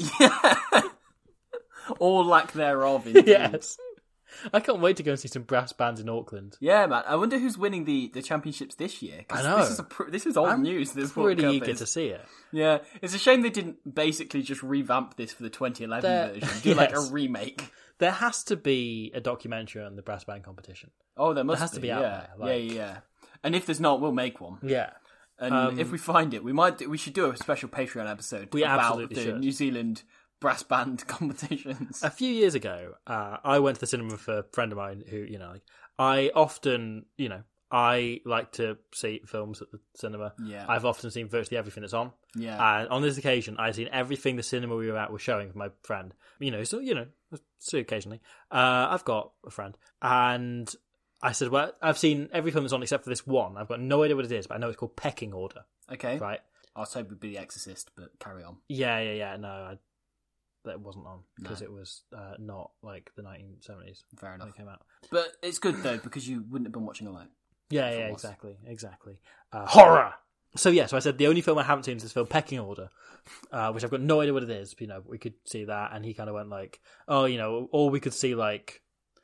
Or lack thereof, indeed. Yes. I can't wait to go and see some brass bands in Auckland. Yeah, man. I wonder who's winning the, the championships this year. 'Cause I know. This is, a pr- this is old I'm news. This World Pretty Cup eager is. to see it. Yeah, it's a shame they didn't basically just revamp this for the twenty eleven There- version. Do like a yes. remake. There has to be a documentary on the brass band competition. Oh, there must has to be yeah. out there, yeah, like- yeah, yeah. And if there's not, we'll make one. Yeah. And Um, if we find it, we might. Do, we should do a special Patreon episode We about absolutely the should. New Zealand brass band competitions. A few years ago, uh, I went to the cinema for a friend of mine who, you know, like, I often, you know, I like to see films at the cinema. Yeah. I've often seen virtually everything that's on. Yeah. And on this occasion, I'd seen everything the cinema we were at was showing with my friend. You know, so, you know, see occasionally. Uh, I've got a friend. And I said, well, I've seen every film that's on except for this one. I've got no idea what it is, but I know it's called Pecking Order. Okay. Right? I was hoping it would be The Exorcist, but carry on. Yeah, yeah, yeah. No, I, that wasn't on because No. it was uh, not like the nineteen seventies Fair when enough. it came out. But it's good though because you wouldn't have been watching alone. Yeah, If it yeah, was. exactly, exactly. Uh, horror. So yeah, so I said the only film I haven't seen is this film Pecking Order, uh, which I've got no idea what it is. But, you know, we could see that, and he kind of went like, "Oh, you know," or we could see like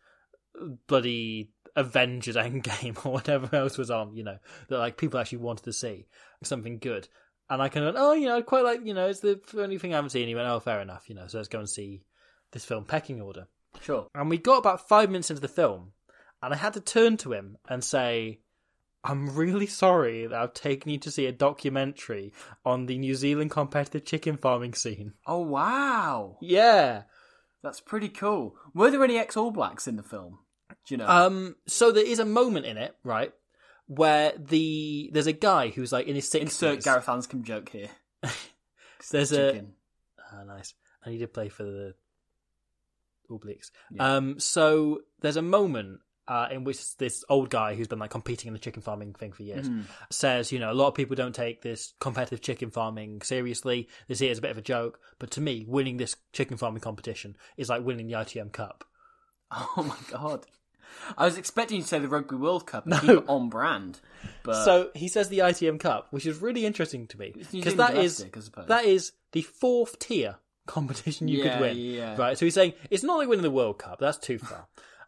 bloody Avengers Endgame or whatever else was on. You know, that like people actually wanted to see something good. And I kind of went, "Oh, you know, I'd quite like, you know, it's the only thing I haven't seen." He went, "Oh, fair enough, you know, so let's go and see this film Pecking Order." Sure. And we got about five minutes into the film, and I had to turn to him and say, "I'm really sorry that I've taken you to see a documentary on the New Zealand competitive chicken farming scene." Oh wow, Yeah. that's pretty cool. Were there any ex-All Blacks in the film? Do you know? Um. So there is a moment in it, right, where the there's a guy who's like in his sixties. Insert Gareth Anscombe joke here. There's a Chicken. ah, nice, and he did play for the Obliques. Yeah. Um. So there's a moment. Uh, in which this old guy who's been like competing in the chicken farming thing for years Mhm. says, you know, a lot of people don't take this competitive chicken farming seriously. They see it as a bit of a joke. But to me, winning this chicken farming competition is like winning the I T M Cup. Oh my god. I was expecting you to say the Rugby World Cup and No. keep it on brand. But So he says the I T M Cup, which is really interesting to me It's New because Zealand that is domestic, I suppose. that is the fourth tier competition you Yeah, could win. yeah. Right. So he's saying it's not like winning the World Cup. That's too far.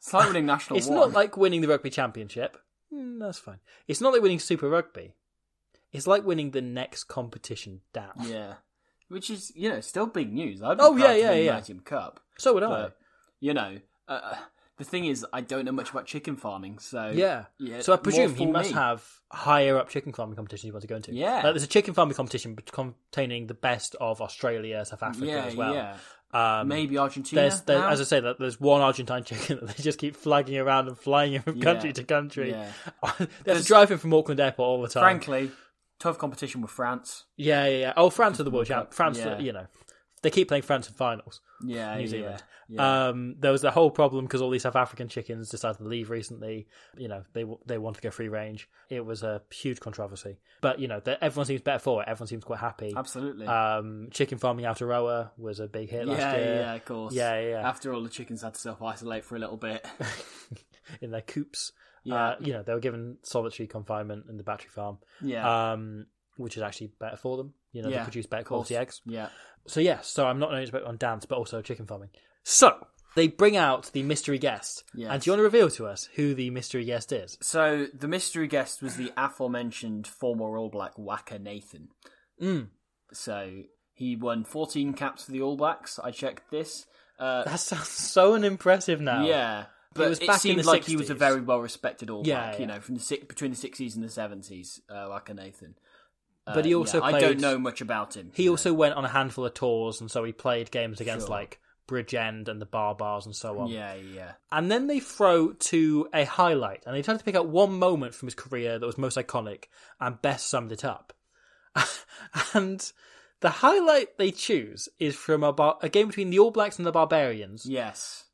It's like winning National It's One. not like winning the Rugby Championship. Mm, that's fine. It's not like winning Super Rugby. It's like winning the next competition down. Yeah. Which is, you know, still big news. I'd be Oh, proud yeah, to yeah, win the yeah. Nottingham Cup. So would I. But, you know, uh, the thing is, I don't know much about chicken farming, so... Yeah. yeah So I more presume he for must me. have higher up chicken farming competitions you want to go into. Yeah. Like, there's a chicken farming competition containing the best of Australia, South Africa Yeah, as well. yeah. Um, Maybe Argentina There's, there, now? as I say, that there's one Argentine chicken that they just keep flagging around and flying in from Yeah. country to country. Yeah. they have to drive in from Auckland Airport all the time. Frankly, tough competition with France. Yeah, yeah, yeah. Oh, France are the world Cup, champ. France, yeah. you know, they keep playing France in finals. Yeah, New yeah, Zealand. yeah. Um, there was the whole problem because all these South African chickens decided to leave recently. You know, they they want to go free range. It was a huge controversy, but you know, the, everyone seems better for it. Everyone seems quite happy. Absolutely. Um, chicken farming Aotearoa was a big hit last yeah, year. yeah, of course. Yeah, yeah, yeah. After all, the chickens had to self-isolate for a little bit. In their coops. Yeah. Uh, you know, they were given solitary confinement in the battery farm. Yeah. Um, which is actually better for them. You know, Yeah, they produce better of course. quality eggs. Yeah. So yeah, so I'm not only expert on dance, but also chicken farming. So they bring out the mystery guest, Yes. and do you want to reveal to us who the mystery guest is? So the mystery guest was the aforementioned former All Black Waka Nathan. Mm. So he won fourteen caps for the All Blacks. I checked this. Uh, That sounds so unimpressive now. yeah, but was it back in seemed the like he was a sixties. very well respected All Yeah, Black. yeah. You know, from the si- between the sixties and the seventies, uh, Waka Nathan. Uh, But he also yeah, I played- don't know much about him. He you also went on a handful of tours, and so he played games against Sure. like Bridgend and the Bar Bars and so know. on. Yeah, yeah. And then they throw to a highlight, and they tried to pick out one moment from his career that was most iconic and best summed it up. And the highlight they choose is from a, bar- a game between the All Blacks and the Barbarians. Yes.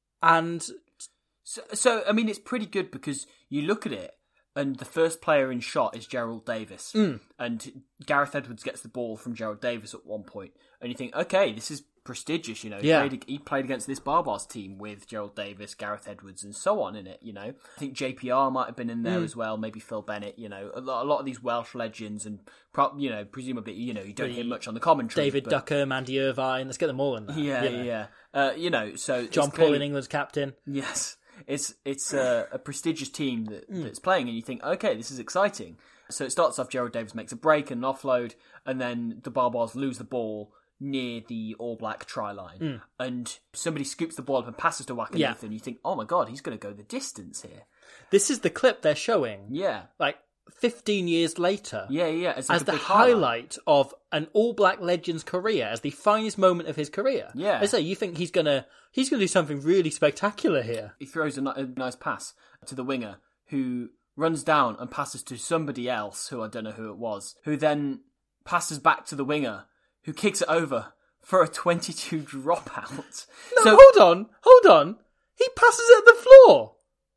And So, so, I mean, it's pretty good because you look at it, and the first player in shot is Gerald Davis. Mm. And Gareth Edwards gets the ball from Gerald Davis at one point. And you think, okay, this is prestigious, you know. He, Yeah. played, he played against this Barbars team with Gerald Davis, Gareth Edwards, and so on in it, you know. I think J P R might have been in there Mm. as well, maybe Phil Bennett, you know. A lot, a lot of these Welsh legends, and, pro- you know, presumably, you know, you don't hear much on the commentary. David but, Duckham, Andy Irvine, let's get them all in there. Yeah, you know. yeah. Uh, you know, so... John it's Paul clearly- in England's captain. Yes, it's it's a, a prestigious team that, Mm. that's playing, and you think, okay, this is exciting. So it starts off, Gerald Davis makes a break and an offload, and then the Barbars lose the ball near the All Black try line, Mm. and somebody scoops the ball up and passes to Waka Yeah. Nathan. You think, oh my god, he's going to go the distance here. This is the clip they're showing, Yeah, like fifteen years later. yeah, yeah. It's like As a the big highlight of an All Black legend's career, as the finest moment of his career. Yeah. I say, you think he's gonna he's gonna do something really spectacular here. He throws a, ni- a nice pass to the winger, who runs down and passes to somebody else, who I don't know who it was, who then passes back to the winger, who kicks it over for a twenty-two dropout. No, So- hold on, hold on. He passes it at the floor.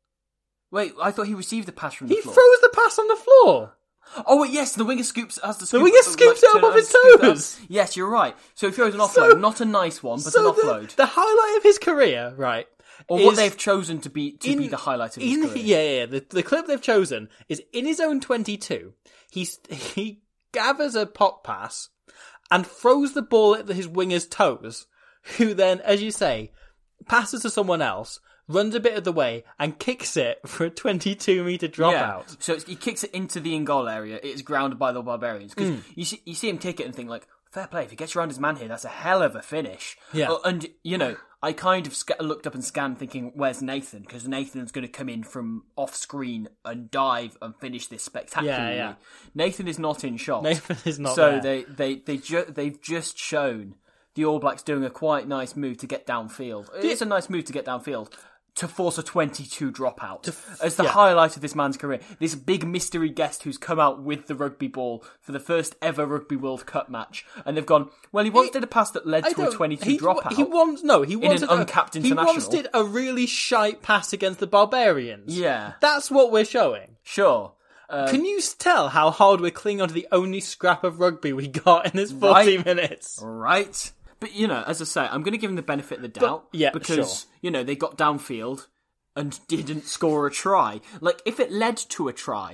Wait, I thought he received the pass from the He floor. throws the pass on the floor. Oh, wait, yes, the winger scoops has to scoop, winger scoops it up turn off and his scoop it up. toes. Yes, you're right. So he throws an offload, So- not a nice one, but so an offload. the, the highlight of his career, right? or what is they've chosen to be to in- be the highlight of his in, career. Yeah, yeah, yeah. The, the clip they've chosen is in his own twenty-two. He's, he gathers a pop pass and throws the ball at his winger's toes, who then, as you say, passes to someone else, runs a bit of the way, and kicks it for a twenty-two metre dropout. So it's, he kicks it into the in goal area. It's grounded by the Barbarians. Because Mm. you see, you see him kick it and think, like, fair play. If he gets around his man here, that's a hell of a finish. Yeah. Uh, and, you know, I kind of sc- looked up and scanned thinking, where's Nathan? Because Nathan's going to come in from off screen and dive and finish this spectacularly. Yeah, yeah. Nathan is not in shot. Nathan is not So there. they, they, they ju- they've just shown the All Blacks doing a quite nice move to get downfield. It's a nice move to get downfield. To force a twenty-two dropout. As the yeah. highlight of this man's career. This big mystery guest who's come out with the rugby ball for the first ever Rugby World Cup match. And they've gone, well, he once He- did a pass that led I to a don't- twenty-two he, dropout. He once no, he once an did a- uncapped He once international. did a really shite pass against the Barbarians. Yeah. That's what we're showing. Sure. Uh, Can you tell how hard we're clinging onto the only scrap of rugby we got in this forty Right. minutes? right. But, you know, as I say, I'm going to give him the benefit of the doubt. yeah, Because, sure. you know, they got downfield and didn't score a try. Like, if it led to a try,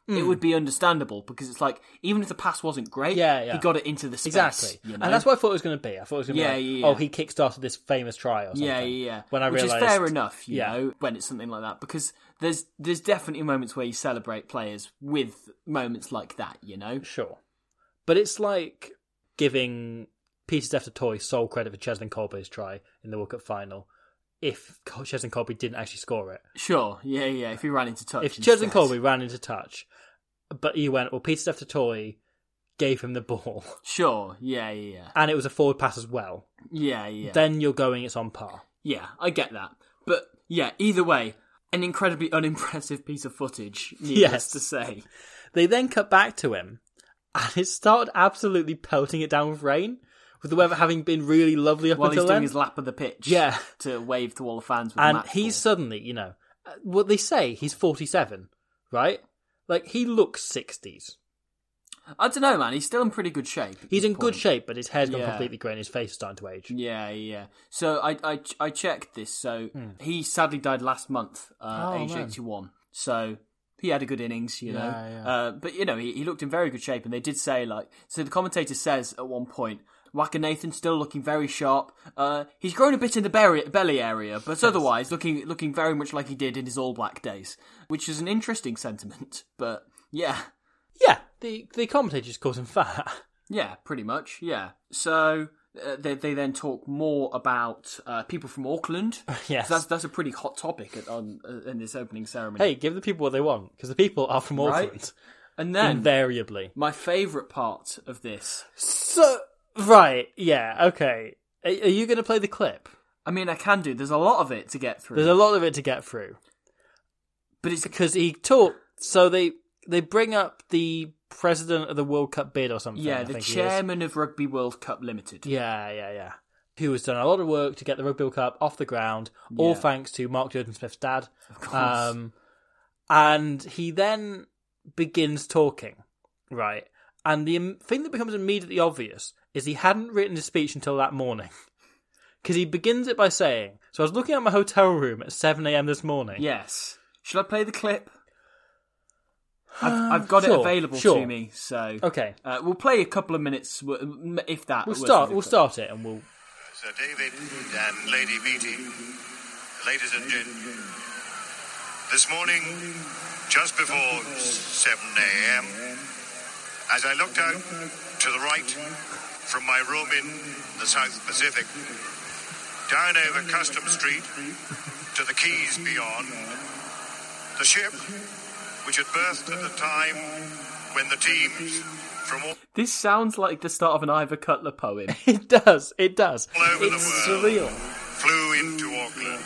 it would be understandable, because it's like, even if the pass wasn't great, Yeah, yeah. he got it into the space. Exactly. You know? And that's what I thought it was going to be. I thought it was going to Yeah, be like, yeah, yeah. oh, he kickstarted this famous try or something. Yeah, yeah, yeah. When I Which realised... is fair enough, you Yeah. know, when it's something like that, because there's there's definitely moments where you celebrate players with moments like that, you know? Sure. But it's like giving Peter Steph Toy sole credit for Cheslin Colby's try in the World Cup final if Cheslin Colby didn't actually score it. Sure, yeah, yeah, if he ran into touch. If instead. Cheslin Colby ran into touch, but you went, well, Peter Steph Toy gave him the ball, Sure, yeah, yeah, yeah. and it was a forward pass as well, Yeah, yeah. then you're going it's on par. Yeah, I get that. But, yeah, either way, an incredibly unimpressive piece of footage, needless Yes. to say. They then cut back to him, and it started absolutely pelting it down with rain, with the weather having been really lovely up While he's until doing then. his lap of the pitch. Yeah. To wave to all the fans with a And match he's ball. suddenly, you know, uh, what they say, he's forty-seven, right? Like, he looks sixties. I don't know, man. He's still in pretty good shape. at He's this in good point. shape, but his hair's gone Yeah. completely grey and his face is starting to age. Yeah, yeah. So I, I, I checked this. So he sadly died last month, uh, Hmm. Oh, age man. eighty-one. So he had a good innings, you know. Yeah, yeah. Uh, but you know, he, he looked in very good shape, and they did say like. So the commentator says at one point, Waka Nathan still looking very sharp. Uh, he's grown a bit in the belly, belly area, but otherwise looking looking very much like he did in his All Black days, which is an interesting sentiment. But yeah. Yeah, the, the commentators called him fat. Yeah, pretty much. Yeah. So uh, they they then talk more about uh, people from Auckland. Yes. So that's that's a pretty hot topic at, on uh, in this opening ceremony. Hey, give the people what they want, because the people are from Right. Auckland. and then Invariably. my favourite part of this. So, right, yeah, okay. Are, are you going to play the clip? I mean, I can do. There's a lot of it to get through. There's a lot of it to get through. but it's Because he talked, so they they bring up the president of the World Cup bid or something. yeah, I the think he is. chairman of Rugby World Cup Limited. Yeah, yeah, yeah. Who has done a lot of work to get the Rugby World Cup off the ground, all Yeah. thanks to Mark Jordan-Smith's dad. Of course. Um, and he then begins talking, right? And the im- thing that becomes immediately obvious is he hadn't written his speech until that morning. Because he begins it by saying, so I was looking at my hotel room at seven a.m. this morning. Yes. Should I play the clip? I've, I've got Sure, it available sure. to me, so Okay. uh, we'll play a couple of minutes, w- if that. We'll works start. with We'll the clip. start it, and we'll. Sir David and Lady Beatty, ladies and gentlemen, this morning, just before seven a.m., as I looked out to the right from my room in the South Pacific, down over Customs Street to the quays beyond, the ship, which had berthed at the time when the teams from all This sounds like the start of an Ivor Cutler poem. It does. It does. over the It's world surreal. flew into Auckland.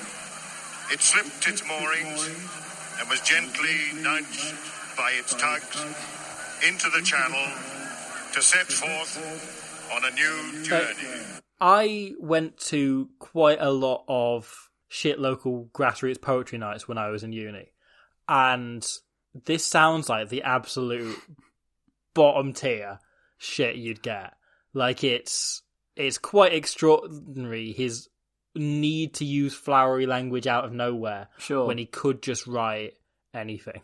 It slipped its moorings and was gently nudged by its tugs into the channel to set forth on a new journey. I went to quite a lot of shit local grassroots poetry nights when I was in uni. And this sounds like the absolute bottom tier shit you'd get. Like, it's it's quite extraordinary, his need to use flowery language out of nowhere Sure. when he could just write anything.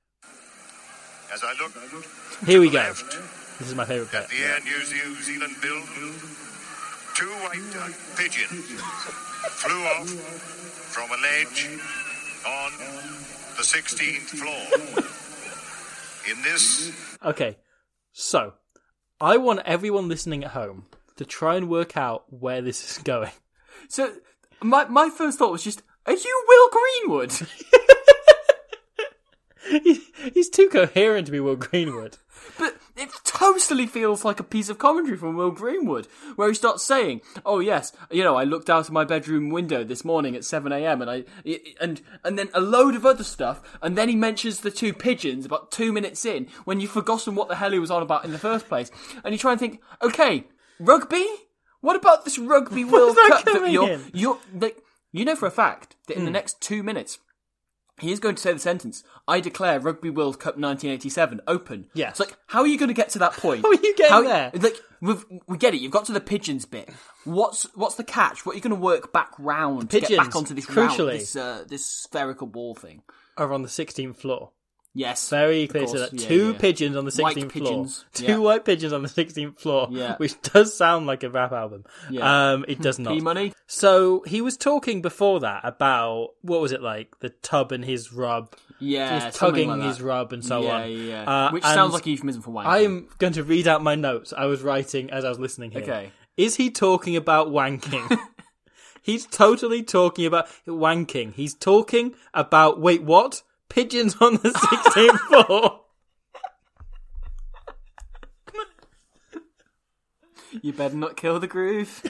As I looked Here we to the go. left This is my favourite at bit. the Air New Zealand building, two white-duck pigeons flew off from a ledge on the sixteenth floor. In this Okay, so I want everyone listening at home to try and work out where this is going. So, my my first thought was just, are you Will Greenwood? He- He's too coherent to be Will Greenwood. But it totally feels like a piece of commentary from Will Greenwood, where he starts saying, "Oh yes, you know, I looked out of my bedroom window this morning at seven a.m. and I and and then a load of other stuff, and then he mentions the two pigeons about two minutes in, when you've forgotten what the hell he was on about in the first place, and you try and think, okay, rugby? What about this Rugby World that Cup that coming you're in? you're like, you know for a fact that in the next two minutes." He is going to say the sentence, "I declare Rugby World Cup nineteen eighty-seven open." Yeah. It's like, how are you going to get to that point? How are you getting there? Like, we've, we get it. You've got to the pigeons bit. What's what's the catch? What are you going to work back round to get Pigeons, back onto this crucially. round, this uh, this spherical ball thing? Over on the sixteenth floor. Yes. Very clear course. to that. Yeah, Two yeah. pigeons on the White sixteenth floor. pigeons. Two Yeah. white pigeons on the sixteenth floor, Yeah. which does sound like a rap album. Yeah. Um, it does not. P-Money? So he was talking before that about, what was it like, the tub and his rub. Yeah, He was something tugging like that. his rub and so yeah, on. Yeah, yeah. Uh, Which and sounds like a euphemism for wanking. I am going to read out my notes I was writing as I was listening here. Okay. Is he talking about wanking? He's totally talking about wanking. He's talking about, wait, what? Pigeons on the sixteenth floor. You better not kill the groove.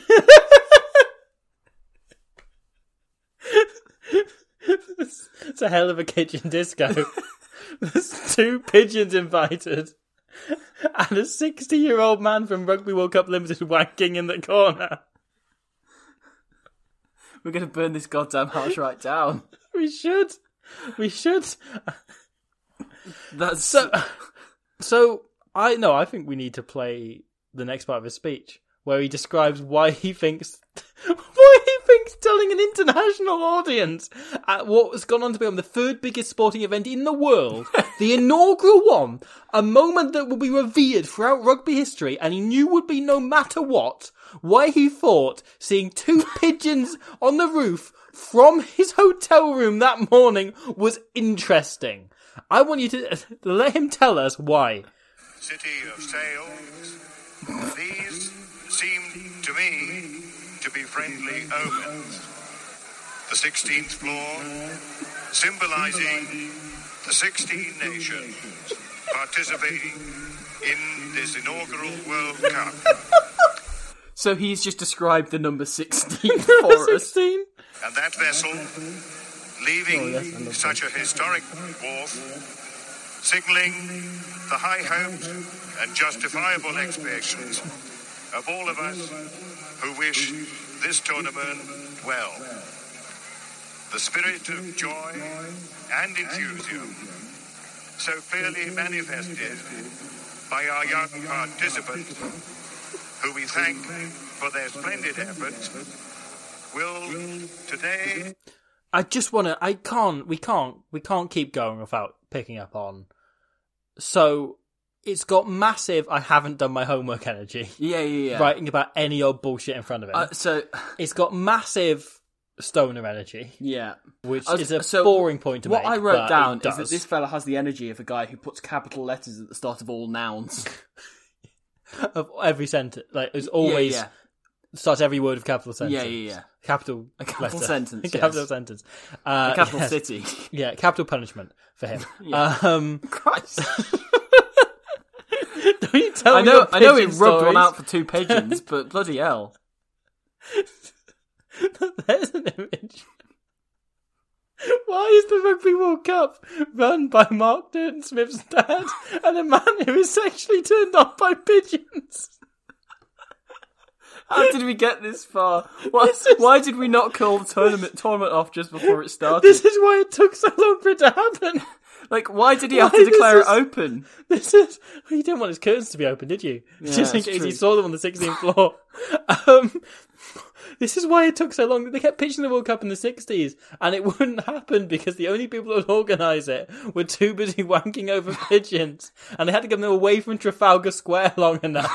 It's a hell of a kitchen disco. There's two pigeons invited. And a sixty-year-old man from Rugby World Cup Limited wanking in the corner. We're going to burn this goddamn house right down. We should. We should. That's So, so I no, I think we need to play the next part of his speech, where he describes why he thinks why he thinks telling an international audience at what has gone on to become the third biggest sporting event in the world, the inaugural one, a moment that will be revered throughout rugby history, and he knew would be no matter what, why he thought seeing two pigeons on the roof from his hotel room that morning was interesting. I want you to let him tell us why. City of sails, these seem to me to be friendly omens. The sixteenth floor, symbolizing the sixteen nations participating in this inaugural World Cup. So he's just described the number sixteen for us. sixteen? And that vessel, leaving Oh, yes, I love such a historic wharf, signalling the high hopes and justifiable expectations of all of us who wish this tournament well. The spirit of joy and enthusiasm, so clearly manifested by our young participants, who we thank for their splendid efforts, will today... I just want to. I can't. We can't. We can't keep going without picking up on. So it's got massive. I haven't done my homework energy. Yeah, yeah, yeah. Writing about any old bullshit in front of it. Uh, so, It's got massive stoner energy, yeah. which I was- is a so boring point to what make. I wrote but down it is that does. this fella has the energy of a guy who puts capital letters at the start of all nouns. of every sentence, like it's always yeah, starts every word with capital sentence. yeah, yeah, yeah. Capital A capital letter. sentence, A capital yes. sentence. Uh, A capital yes. city. Yeah, capital punishment for him. Yeah. Um, Christ. don't you tell I me know, your I know he pigeon rubbed one stories. out for two pigeons, but bloody hell. There's an image. Why is the Rugby World Cup run by Mark Durden Smith's dad and a man who is sexually turned on by pigeons? How did we get this far? Why, This is- why did we not call the tournament tournament off just before it started? This is why it took so long for it to happen. Like, why did he have Why to this declare is- it open? This is. Well, you didn't want his curtains to be open, did you? Yeah, Just in that's case true. you saw them on the sixteenth floor. Um, this is why it took so long. They kept pitching the World Cup in the sixties, and it wouldn't happen because the only people that would organise it were too busy wanking over pigeons, and they had to get them away from Trafalgar Square long enough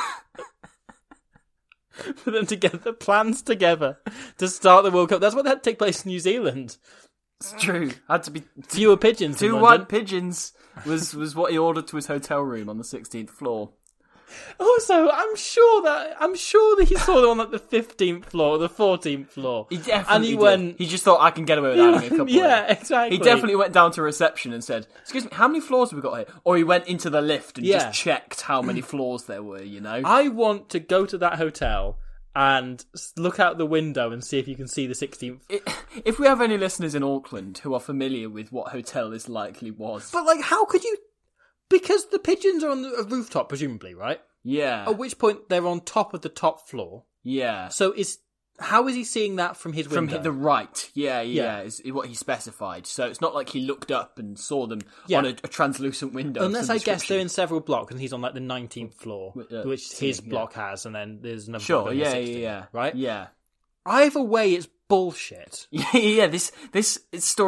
for them to get the plans together to start the World Cup. That's what had to take place in New Zealand. It's true. Had to be Fewer pigeons. in two London. white pigeons was was what he ordered to his hotel room on the sixteenth floor. Also, I'm sure that I'm sure that he saw them on like the fifteenth floor or the fourteenth floor. He definitely and he did. went. He just thought I can get away with having a couple. yeah, here. exactly. He definitely went down to reception and said, "Excuse me, how many floors have we got here?" Or he went into the lift and Yeah. just checked how many floors there were. You know, I want to go to that hotel and s- look out the window and see if you can see the sixteenth. if we have any listeners in Auckland who are familiar with what hotel this likely was, But like, how could you? Because the pigeons are on the a rooftop, presumably, right? yeah, At which point they're on top of the top floor. yeah, So is how is he seeing that from his from window? the right, yeah, yeah, Yeah. is what he specified. So it's not like he looked up and saw them Yeah. on a, a translucent window. of Unless some I guess they're in description. several blocks, and he's on like the nineteenth floor, uh, which see, his yeah. block has, and then there's another Sure, block on the yeah, sixteenth, yeah, yeah, right? yeah. Either way, it's bullshit. Yeah, yeah, this this story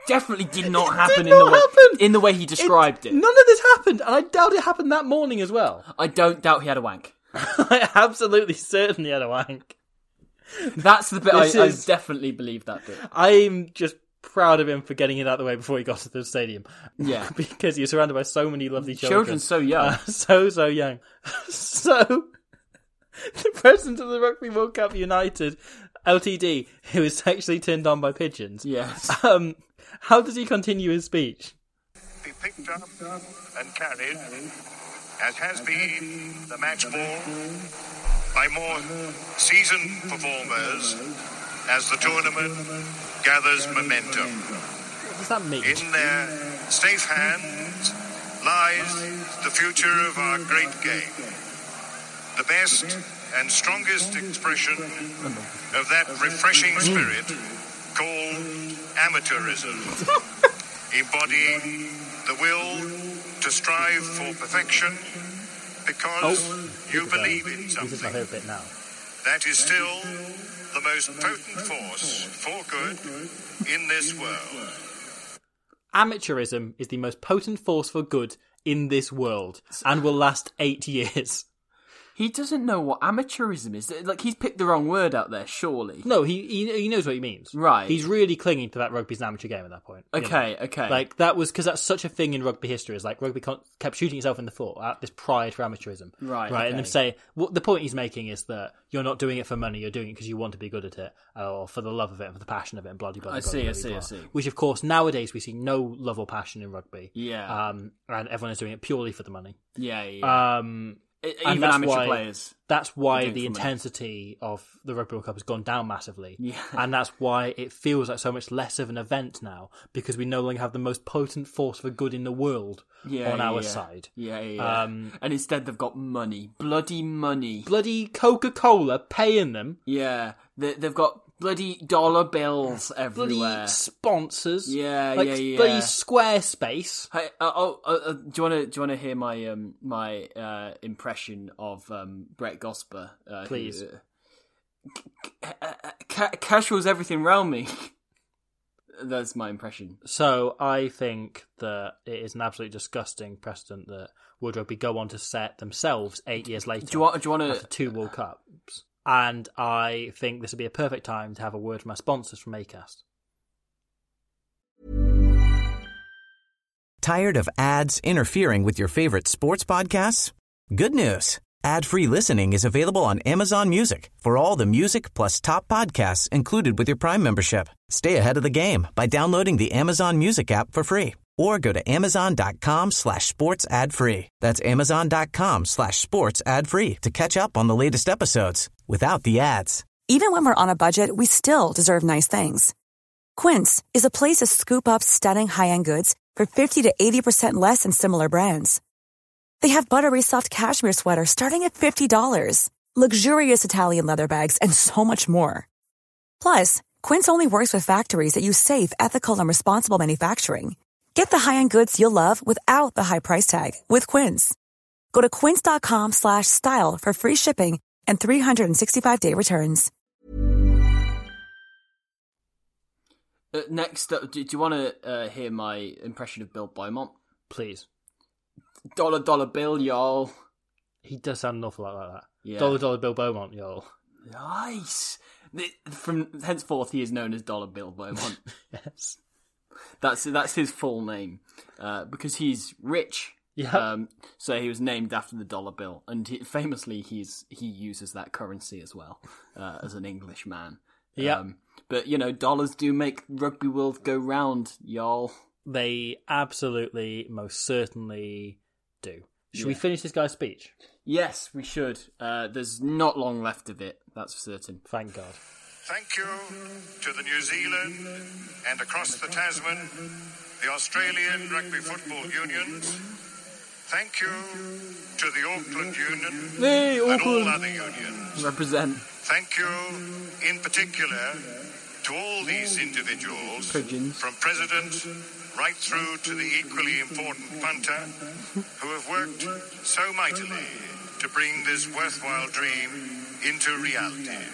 definitely did not happen did in the not way happen. in the way he described it. None of this happened, and I doubt it happened that morning as well. I don't doubt he had a wank. I absolutely certainly had a wank. That's the bit I, This I is- definitely believe that bit. I'm just proud of him for getting it out of the way before he got to the stadium. Yeah. Because he was surrounded by so many lovely children. Children so young. Uh, so, so young. So, the president of the Rugby World Cup United, L T D, who is sexually turned on by pigeons. Yes. Um, how does he continue his speech? Be picked up and carried, as has been the match ball, by more seasoned performers as the tournament gathers momentum. What does that mean? In their safe hands lies the future of our great game. The best and strongest expression of that refreshing spirit called amateurism. Embody the will to strive for perfection because you believe in This is my something. favourite bit now. That is still the most potent force for good in this world. Amateurism is the most potent force for good in this world and will last eight years. He doesn't know what amateurism is. Like, he's picked the wrong word out there, surely. No, he he, he knows what he means. Right. He's really clinging to that rugby's an amateur game at that point. you know. Okay, okay. Like, that was, because that's such a thing in rugby history, is like rugby con- kept shooting itself in the foot at this pride for amateurism. Right, Right, okay. and them say, what the point he's making is that you're not doing it for money, you're doing it because you want to be good at it, or for the love of it, and for the passion of it, and blah, blah, blah. I blah, see, blah, I see, blah. I see. Which, of course, nowadays we see no love or passion in rugby. Yeah. Um, and everyone is doing it purely for the money. yeah, yeah. Um, E- and Even that's amateur why- players. That's why doing the it for money. intensity of the Rugby World Cup has gone down massively. Yeah. And that's why it feels like so much less of an event now, because we no longer have the most potent force for good in the world Yeah, on yeah, our yeah. side. Yeah, yeah, yeah. Um, and instead they've got money. Bloody money. Bloody Coca-Cola paying them. Yeah. They, they've got bloody dollar bills Bloody everywhere. sponsors. Yeah, like yeah, yeah. bloody Squarespace. Hey, uh, oh, uh, uh, do you want to do you want to hear my um my uh impression of um Brett Gosper? Uh, Please. Who, uh, ca- ca- casuals everything round me. That's my impression. So I think that it is an absolutely disgusting precedent that World Rugby go on to set themselves eight years later. Do you want? Do you want after to? two World Cups. And I think this would be a perfect time to have a word from our sponsors from Acast. Tired of ads interfering with your favorite sports podcasts? Good news. Ad-free listening is available on Amazon Music for all the music plus top podcasts included with your Prime membership. Stay ahead of the game by downloading the Amazon Music app for free or go to amazon.com slash sports ad free. That's amazon.com slash sports ad free to catch up on the latest episodes without the ads. Even when we're on a budget, we still deserve nice things. Quince is a place to scoop up stunning high-end goods for fifty to eighty percent less than similar brands. They have buttery soft cashmere sweaters starting at fifty dollars, luxurious Italian leather bags, and so much more. Plus, Quince only works with factories that use safe, ethical, and responsible manufacturing. Get the high-end goods you'll love without the high price tag with Quince. Go to quince.com slash style for free shipping and three sixty-five day returns. Uh, next up, do, do you want to uh, hear my impression of Bill Beaumont? Please. Dollar dollar bill, y'all. He does sound an awful lot like that. Yeah. Dollar Dollar Bill Beaumont, y'all. Nice. The- From henceforth, he is known as Dollar Bill Beaumont. Yes. That's that's his full name, uh, because he's rich. Yeah. Um, so he was named after the dollar bill, and he, famously, he's he uses that currency as well uh, as an English man. Yeah. Um, but you know, dollars do make rugby world go round, y'all. They absolutely, most certainly do. Should we Yeah. finish this guy's speech? Yes, we should. Uh, there's not long left of it. That's for certain. Thank God. Thank you to the New Zealand and across the Tasman, the Australian Rugby Football Unions. Thank you to the Auckland Union Hey, and all Auckland. other unions. Represent. Thank you in particular to all these individuals, Pigeons. from President right through to the equally important punter, who have worked so mightily to bring this worthwhile dream into reality.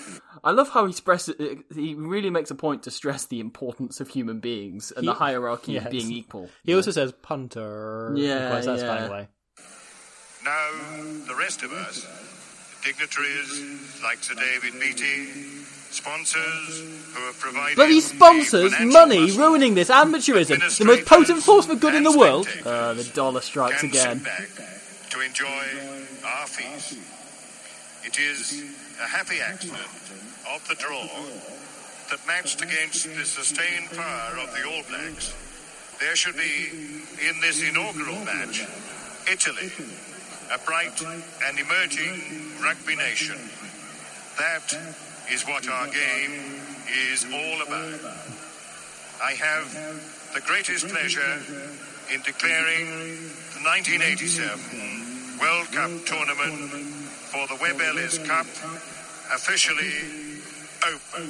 I love how he stresses. He really makes a point to stress the importance of human beings and He- the hierarchy yes. of being equal. He also says punter. Yeah, in quite a satisfying yeah. way. Now, the rest of us, dignitaries like Sir David Beattie, sponsors who have provided... Bloody the sponsors, financial money, muscle, ruining this amateurism. The most potent force for good in the and world. spectators Uh, the dollar strikes can again. sit back to enjoy our feast. It is a happy accident of the draw that matched against the sustained power of the All Blacks, there should be, in this inaugural match, Italy, a bright and emerging rugby nation. That is what our game is all about. I have the greatest pleasure in declaring the nineteen eighty-seven World Cup tournament for the Webb Ellis Cup officially open.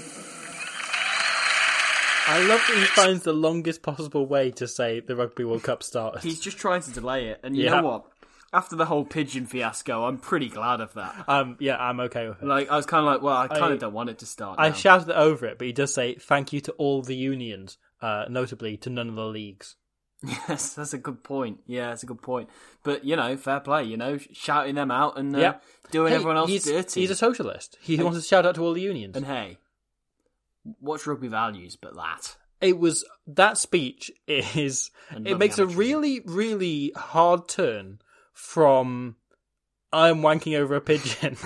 I love that he finds the longest possible way to say the Rugby World Cup started. He's just trying to delay it, and you Yeah. know what? After the whole pigeon fiasco, I'm pretty glad of that. Um, yeah, I'm okay with it. Like, I was kind of like, well, I kind I- of don't want it to start. I now. shouted it over it, but he does say thank you to all the unions, uh, notably to none of the leagues. Yes, that's a good point. Yeah, that's a good point. But, you know, fair play, you know, shouting them out and uh, Yeah. doing Hey, everyone else he's, dirty. He's a socialist. He wants to shout out to all the unions. And hey, what's rugby values but that? It was that speech is And it loving makes a amateurism. really really hard turn from I'm wanking over a pigeon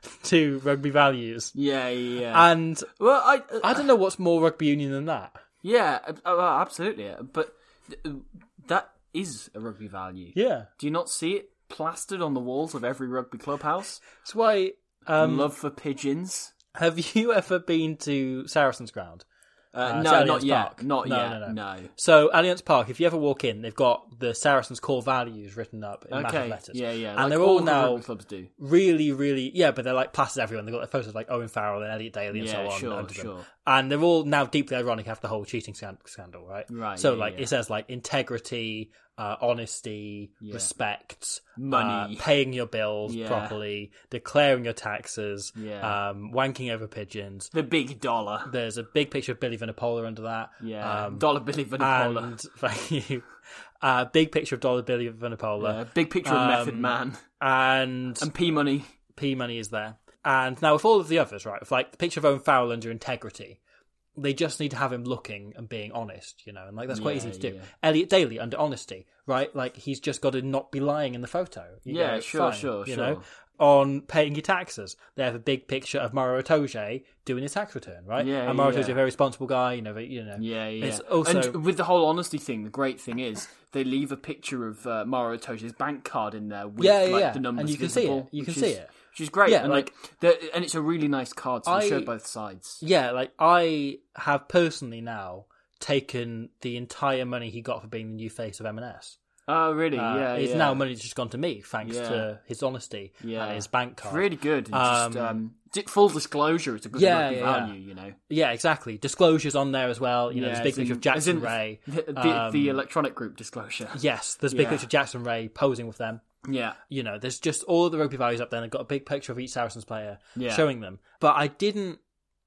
to rugby values. Yeah, yeah. And well, I, uh, I don't know what's more rugby union than that. yeah, uh, uh, absolutely. But uh, that is a rugby value. Yeah. Do you not see it plastered on the walls of every rugby clubhouse? That's why um Love for pigeons. have you ever been to Saracens Ground? Uh, Uh, no, to not Allianz yet. Park. Not No, yet. no, no. No. So Allianz Park, if you ever walk in, they've got the Saracens core values written up in massive Okay. letters. Yeah, yeah. And like they're all good now rugby clubs do. really, really, yeah, but they're like plastered everywhere. They've got their photos of like Owen Farrell and Elliot Daly and Yeah, so on. sure, under them. sure. And they're all now deeply ironic after the whole cheating scan- scandal, right? Right, So yeah, like yeah. it says like integrity, uh, honesty, Yeah. respect, Money. uh, paying your bills Yeah. properly, declaring your taxes, Yeah. um, wanking over pigeons. The big dollar. There's a big picture of Billy Vanapola under that. Yeah. Um, Dollar Billy Vanapola. and thank you. Uh, big picture of Dollar Billy Vanapola. Yeah, big picture of Method Um, Man. And And P Money. P Money is there. And now with all of the others, right, with like the picture of Owen Farrell under integrity, they just need to have him looking and being honest, you know, and like that's quite Yeah, easy to do. yeah. Elliot Daly under honesty, right? Like he's just got to not be lying in the photo. You Yeah, know, it's sure, fine, sure, you sure. know. On paying your taxes, they have a big picture of Mauro Itoje doing his tax return, right? Yeah, and Mauro yeah. Itoje is a very responsible guy, you know. very- You know, Yeah, yeah. It's also And with the whole honesty thing, the great thing is they leave a picture of uh, Mauro Itoje's bank card in there with Yeah, yeah, like yeah. the numbers And you can see visible, it. You which can see is- it. Which is great. Yeah, and like, the, and it's a really nice card, so they I- show both sides. Yeah, like I have personally now taken the entire money he got for being the new face of M and S. Oh, really? Uh, yeah, it's yeah. now money that's just gone to me thanks Yeah. to his honesty Yeah. and his bank card. Really good. And just, Um, um, di- full disclosure, it's a good Yeah, rugby yeah, value, you know. Yeah, exactly. Disclosures on there as well. You know, Yeah, there's a big as in- picture of as Jackson in Ray. The, the, Um, the electronic group disclosure. Yes, there's a big Yeah. picture of Jackson Ray posing with them. Yeah. You know, there's just all of the rugby values up there, and they've got a big picture of each Saracens player Yeah. showing them. But I didn't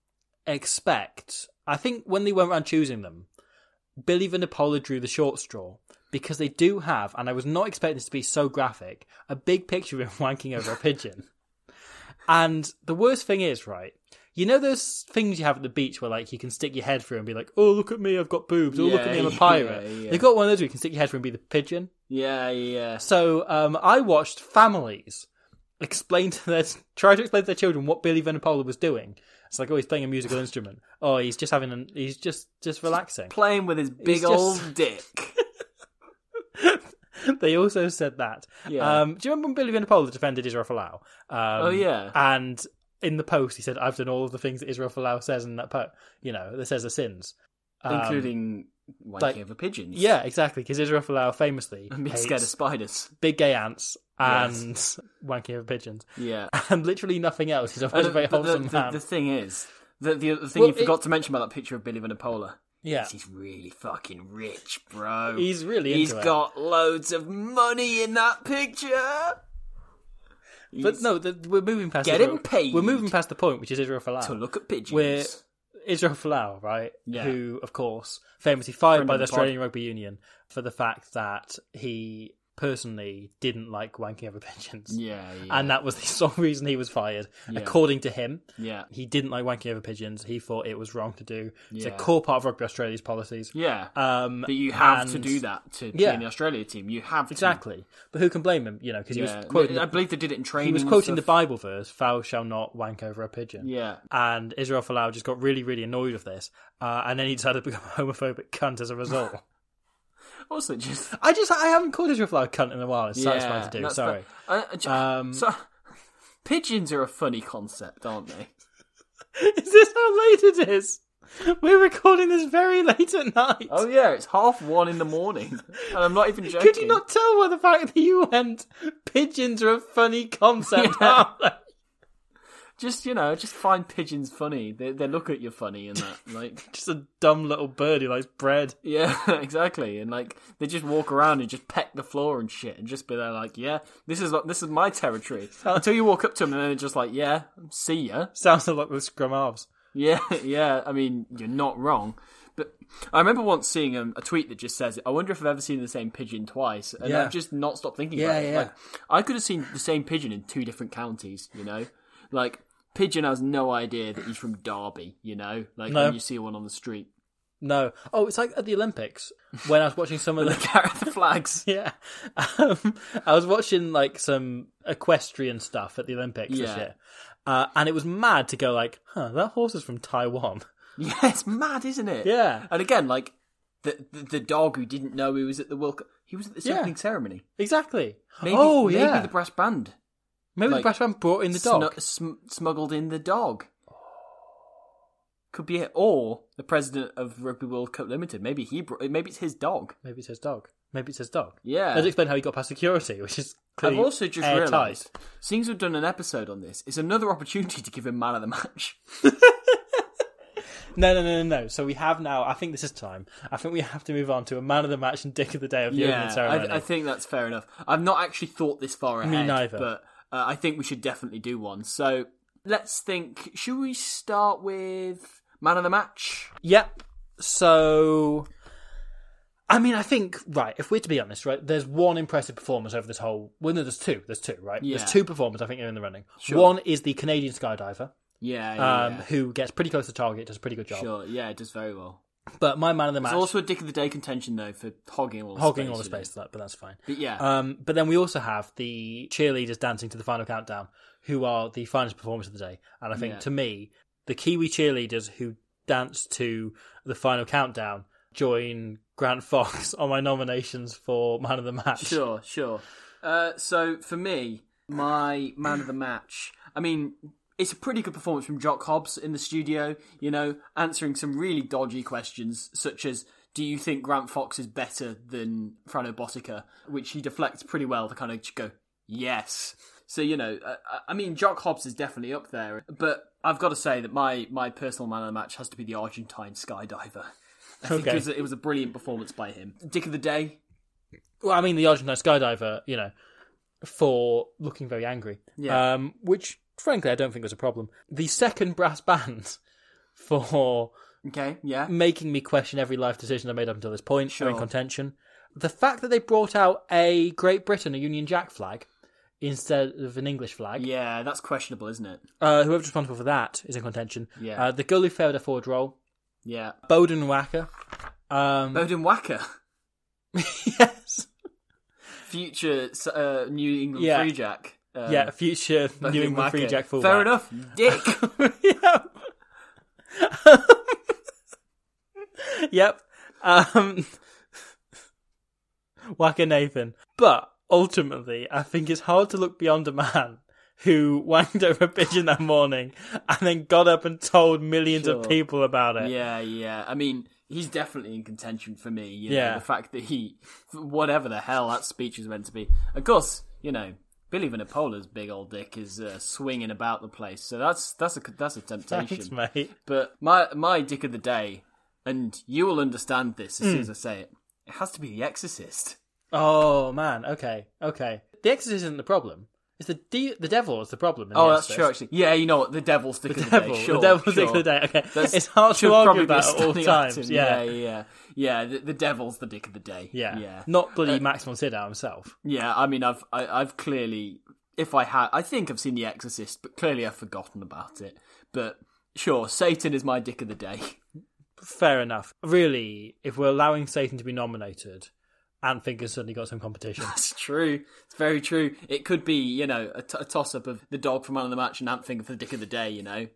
expect. I think when they went around choosing them, Billy Vanapola drew the short straw because they do have, and I was not expecting this to be so graphic, a big picture of him wanking over a pigeon. And the worst thing is, right, you know those things you have at the beach where like you can stick your head through and be like, oh, look at me, I've got boobs, oh, look at me, I'm a Yeah, pirate. yeah, yeah. They've got one of those where you can stick your head through and be the pigeon. Yeah, yeah. So um, I watched families explain to their try to explain to their children what Billy Vanapola was doing. It's like, oh, he's playing a musical instrument. Oh, he's just having an, he's just just relaxing. Playing with his big He's just- old dick. They also said that. Yeah. Um, do you remember when Billy Vanapola defended Israel Folau? Um, Oh, yeah. And in the post, he said, "I've done all of the things that Israel Folau says in that post. You know, that says the sins, Um, Including wanking like- over pigeons. Yeah, exactly. Because Israel Folau famously And being hates scared of spiders. big gay ants and wanking over pigeons, Yeah. and literally nothing else. He's a And very the, wholesome the, the, man. the thing is, the, the, the thing Well, you forgot it- to mention about that picture of Billy Vanapola Yeah. is he's really fucking rich, bro. He's really He's into it. got loads of money in that picture. But no, the, we're moving past Get Israel. him paid. We're moving past the point, which is Israel Folau. To look at pigeons. We're Israel Folau, right? Yeah. Who, of course, famously fired Friend by of the the pod. Australian Rugby Union for the fact that he personally didn't like wanking over pigeons. Yeah, yeah. And that was the sole reason he was fired. Yeah. According to him, Yeah. he didn't like wanking over pigeons. He thought it was wrong to do. It's a Yeah. core part of Rugby Australia's policies. Yeah. Um, But you have to and- do that to be Yeah. in the Australia team. You have to. Exactly. But who can blame him? You know, because he Yeah. was quoting I the, believe they did it in training. he was and quoting the stuff. Bible verse, "Thou shalt not wank over a pigeon." Yeah. And Israel Folau just got really, really annoyed with this, uh, and then he decided to become a homophobic cunt as a result. Also, just I just I haven't called Israel Folau a cunt in a while. It's yeah, satisfying to do. that's Sorry. fair. I- I ju- Um, so, pigeons are a funny concept, aren't they? Is this how late it is? We're recording this very late at night. Oh yeah, it's half one in the morning, and I'm not even joking. Could you not tell by the fact that you went, pigeons are a funny concept, Yeah. aren't they? Just you know, just find pigeons funny. They they look at you funny and that, like Just a dumb little bird who likes bread. yeah, exactly. And like they just walk around and just peck the floor and shit, and just be there like, yeah, this is this is my territory. Until you walk up to them and then they're just like, yeah, see ya. Sounds like the scrum halves. Yeah, yeah. I mean, you're not wrong. But I remember once seeing um, a tweet that just says, I wonder if I've ever seen the same pigeon twice. And Yeah. I've just not stopped thinking Yeah, about it. yeah. Like, I could have seen the same pigeon in two different counties, you know? Like, pigeon has no idea that he's from Derby, you know? Like, No. when you see one on the street. No. Oh, it's like at the Olympics when I was watching some of They the... carry the flags. Yeah. Um, I was watching like some equestrian stuff at the Olympics this Yeah. year. Uh, and it was mad to go like, huh, that horse is from Taiwan. Yeah, it's mad, isn't it? Yeah. And again, like, the, the the dog who didn't know he was at the World Cup, he was at the Yeah. opening ceremony. Exactly. Maybe, oh, maybe yeah. the brass band Maybe like, the brass band brought in the dog. snu- sm- smuggled in the dog. Could be it. Or the president of Rugby World Cup Limited. Maybe he brought, maybe it's his dog. Maybe it's his dog. Maybe it's his dog. Yeah. Let's explain how he got past security, which is I've clearly also just airtight. realised, seeing as we've done an episode on this, it's another opportunity to give him man of the match. No, no, no, no, no. So we have now, I think this is time. I think we have to move on to a man of the match and dick of the day of the opening Yeah, ceremony. I, I think that's fair enough. I've not actually thought this far ahead. neither. But uh, I think we should definitely do one. So let's think. Should we start with man of the match? Yep. So, I mean, I think, right, if we're to be honest, right, there's one impressive performance over this whole... Well, no, there's two. There's two, right? Yeah. There's two performers, I think, are in the running. Sure. One is the Canadian skydiver, Yeah, yeah, um, yeah. who gets pretty close to target, does a pretty good job. Sure, yeah, it does very well. But my man of the match... There's also a dick of the day contention, though, for hogging all the hogging space. all the you know. space, but that's fine. But yeah. Um, but then we also have the cheerleaders dancing to the final countdown, who are the finest performers of the day. And I think, Yeah. to me, the Kiwi cheerleaders who dance to the final countdown join Grant Fox on my nominations for man of the match. Sure, sure. Uh, so for me, my man of the match, I mean, it's a pretty good performance from Jock Hobbs in the studio, you know, answering some really dodgy questions, such as, do you think Grant Fox is better than Frano Bostica? Which he deflects pretty well to kind of just go, yes. So, you know, I, I mean, Jock Hobbs is definitely up there, but I've got to say that my, my personal man of the match has to be the Argentine skydiver. I think Okay. it, was a, it was a brilliant performance by him. Dick of the day, Well, I mean, the Argentine skydiver, you know, for looking very angry. Yeah. Um, which, frankly, I don't think was a problem. The second brass band for okay, yeah. making me question every life decision I made up until this point, Sure. are in contention. The fact that they brought out a Great Britain, a Union Jack flag, instead of an English flag. Yeah, that's questionable, isn't it? Uh, whoever's responsible for that is in contention. Yeah. Uh, the girl who failed her forward roll, Yeah. Bowden Wacker. Um, Bowden Wacker, yes. future uh, New England Yeah. Free Jack. Uh, Yeah, future Bowden New England Free Wacker. Jack fullback. Fair enough, Dick. yep. yep. Um, Wacker Nathan. But ultimately, I think it's hard to look beyond a man who wanked over a pigeon that morning and then got up and told millions Sure. of people about it. Yeah, yeah. I mean, he's definitely in contention for me. You know, Yeah. the fact that he, whatever the hell that speech was meant to be. Of course, you know, Billy Vanapola's big old dick is uh, swinging about the place, so that's that's a that's a temptation. Thanks, mate. But my my dick of the day, and you will understand this as Hmm. soon as I say it. It has to be The Exorcist. Oh, man. Okay. Okay. The Exorcist isn't the problem. It's the de- the devil is the problem. In Oh, the that's true, actually. Yeah, you know what? The devil's stick The of the devil, day. Sure, the devil's sure. stick of the day. Okay, That's- it's hard should to argue probably be that a at all standing times. item. Yeah, yeah, yeah. Yeah, the, the devil's the dick of the day. yeah, yeah. Not bloody Uh, Maximum Sydow himself. Yeah, I mean, I've I, I've clearly, if I had, I think I've seen The Exorcist, but clearly I've forgotten about it. But sure, Satan is my dick of the day. Fair enough. Really, if we're allowing Satan to be nominated, Antfinger's certainly got some competition. That's true. It's very true. It could be, you know, a, t- a toss-up of the dog for man of the match and Antfinger for the dick of the day, you know.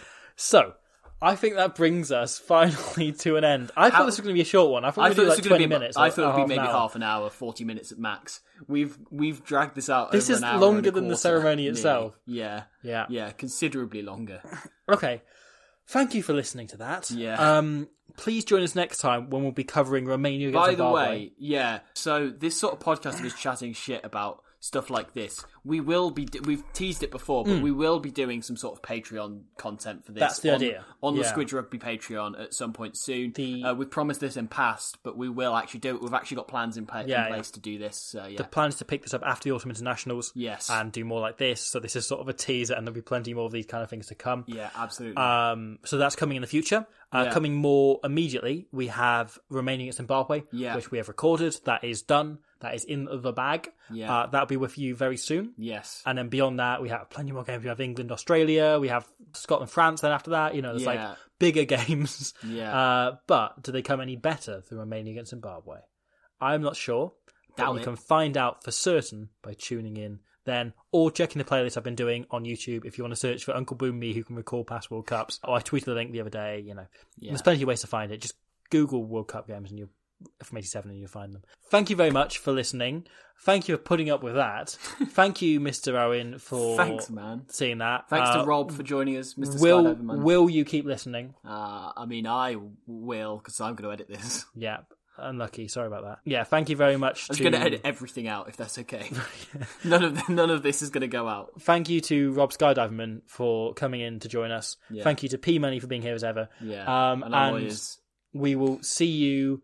So, I think that brings us finally to an end. I How- thought this was going to be a short one. I thought I we'd thought do this like was going twenty to be. minutes. I or- thought it or would be half maybe an hour. half an hour, forty minutes at max. We've we've dragged this out. This over is an hour longer and a than the quarter, ceremony nearly. itself. Yeah, Yeah. yeah, considerably longer. Okay. Thank you for listening to that. Yeah. Um, please join us next time when we'll be covering Romania against By the Zimbabwe. way, yeah. So this sort of podcast of us chatting shit about stuff like this, we will be. We've teased it before, but we will be doing some sort of Patreon content for this. Hmm. That's the on, idea. on the Yeah. Squidge Rugby Patreon at some point soon. The- Uh, we've promised this in past, but we will actually do it. We've actually got plans in, pa- Yeah, in yeah. place to do this. So yeah, The plan is to pick this up after the Autumn Internationals. Yes. And do more like this. So this is sort of a teaser, and there'll be plenty more of these kind of things to come. yeah, absolutely. Um, so that's coming in the future. Uh, Yeah. Coming more immediately, we have Romania against Zimbabwe, Yeah. which we have recorded. That is done. That is in the bag. Yeah. Uh, that'll be with you very soon. yes. And then beyond that, we have plenty more games. We have England, Australia. We have Scotland, France. Then after that, you know, there's Yeah. like bigger games. Yeah. Uh, but do they come any better than Romania against Zimbabwe? I'm not sure. But Doubt you it. can find out for certain by tuning in then, or checking the playlist I've been doing on YouTube. If you want to search for Uncle Boom Me, who can recall past World Cups. Oh, I tweeted the link the other day. You know, Yeah. there's plenty of ways to find it. Just Google World Cup games and you'll from eighty-seven and you'll find them. Thank you very much for listening. Thank you for putting up with that. Thank you, Mister Owen, for Thanks, man. seeing that. Thanks Uh, to Rob for joining us, Mister Will Skydiver Man. Will you keep listening? Uh, I mean, I will, because I'm going to edit this. Yeah, unlucky. Sorry about that. Yeah, thank you very much. I'm to... going to edit everything out, if that's okay. none of none of this is going to go out. Thank you to Rob Skydiverman for coming in to join us. Yeah. Thank you to P Money for being here as ever. Yeah, Um, and our and lawyers. we will see you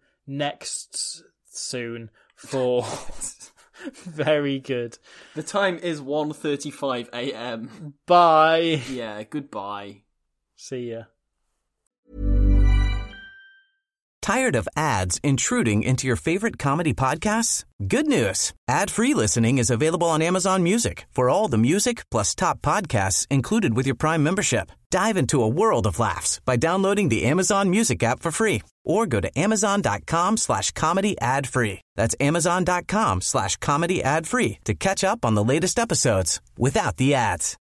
next soon for very good. The time is one thirty-five a.m. Bye. Yeah, goodbye. See ya. Tired of ads intruding into your favorite comedy podcasts? Good news. Ad-free listening is available on Amazon Music for all the music plus top podcasts included with your Prime membership. Dive into a world of laughs by downloading the Amazon Music app for free or go to amazon.com slash comedy ad free. That's amazon.com slash comedy ad free to catch up on the latest episodes without the ads.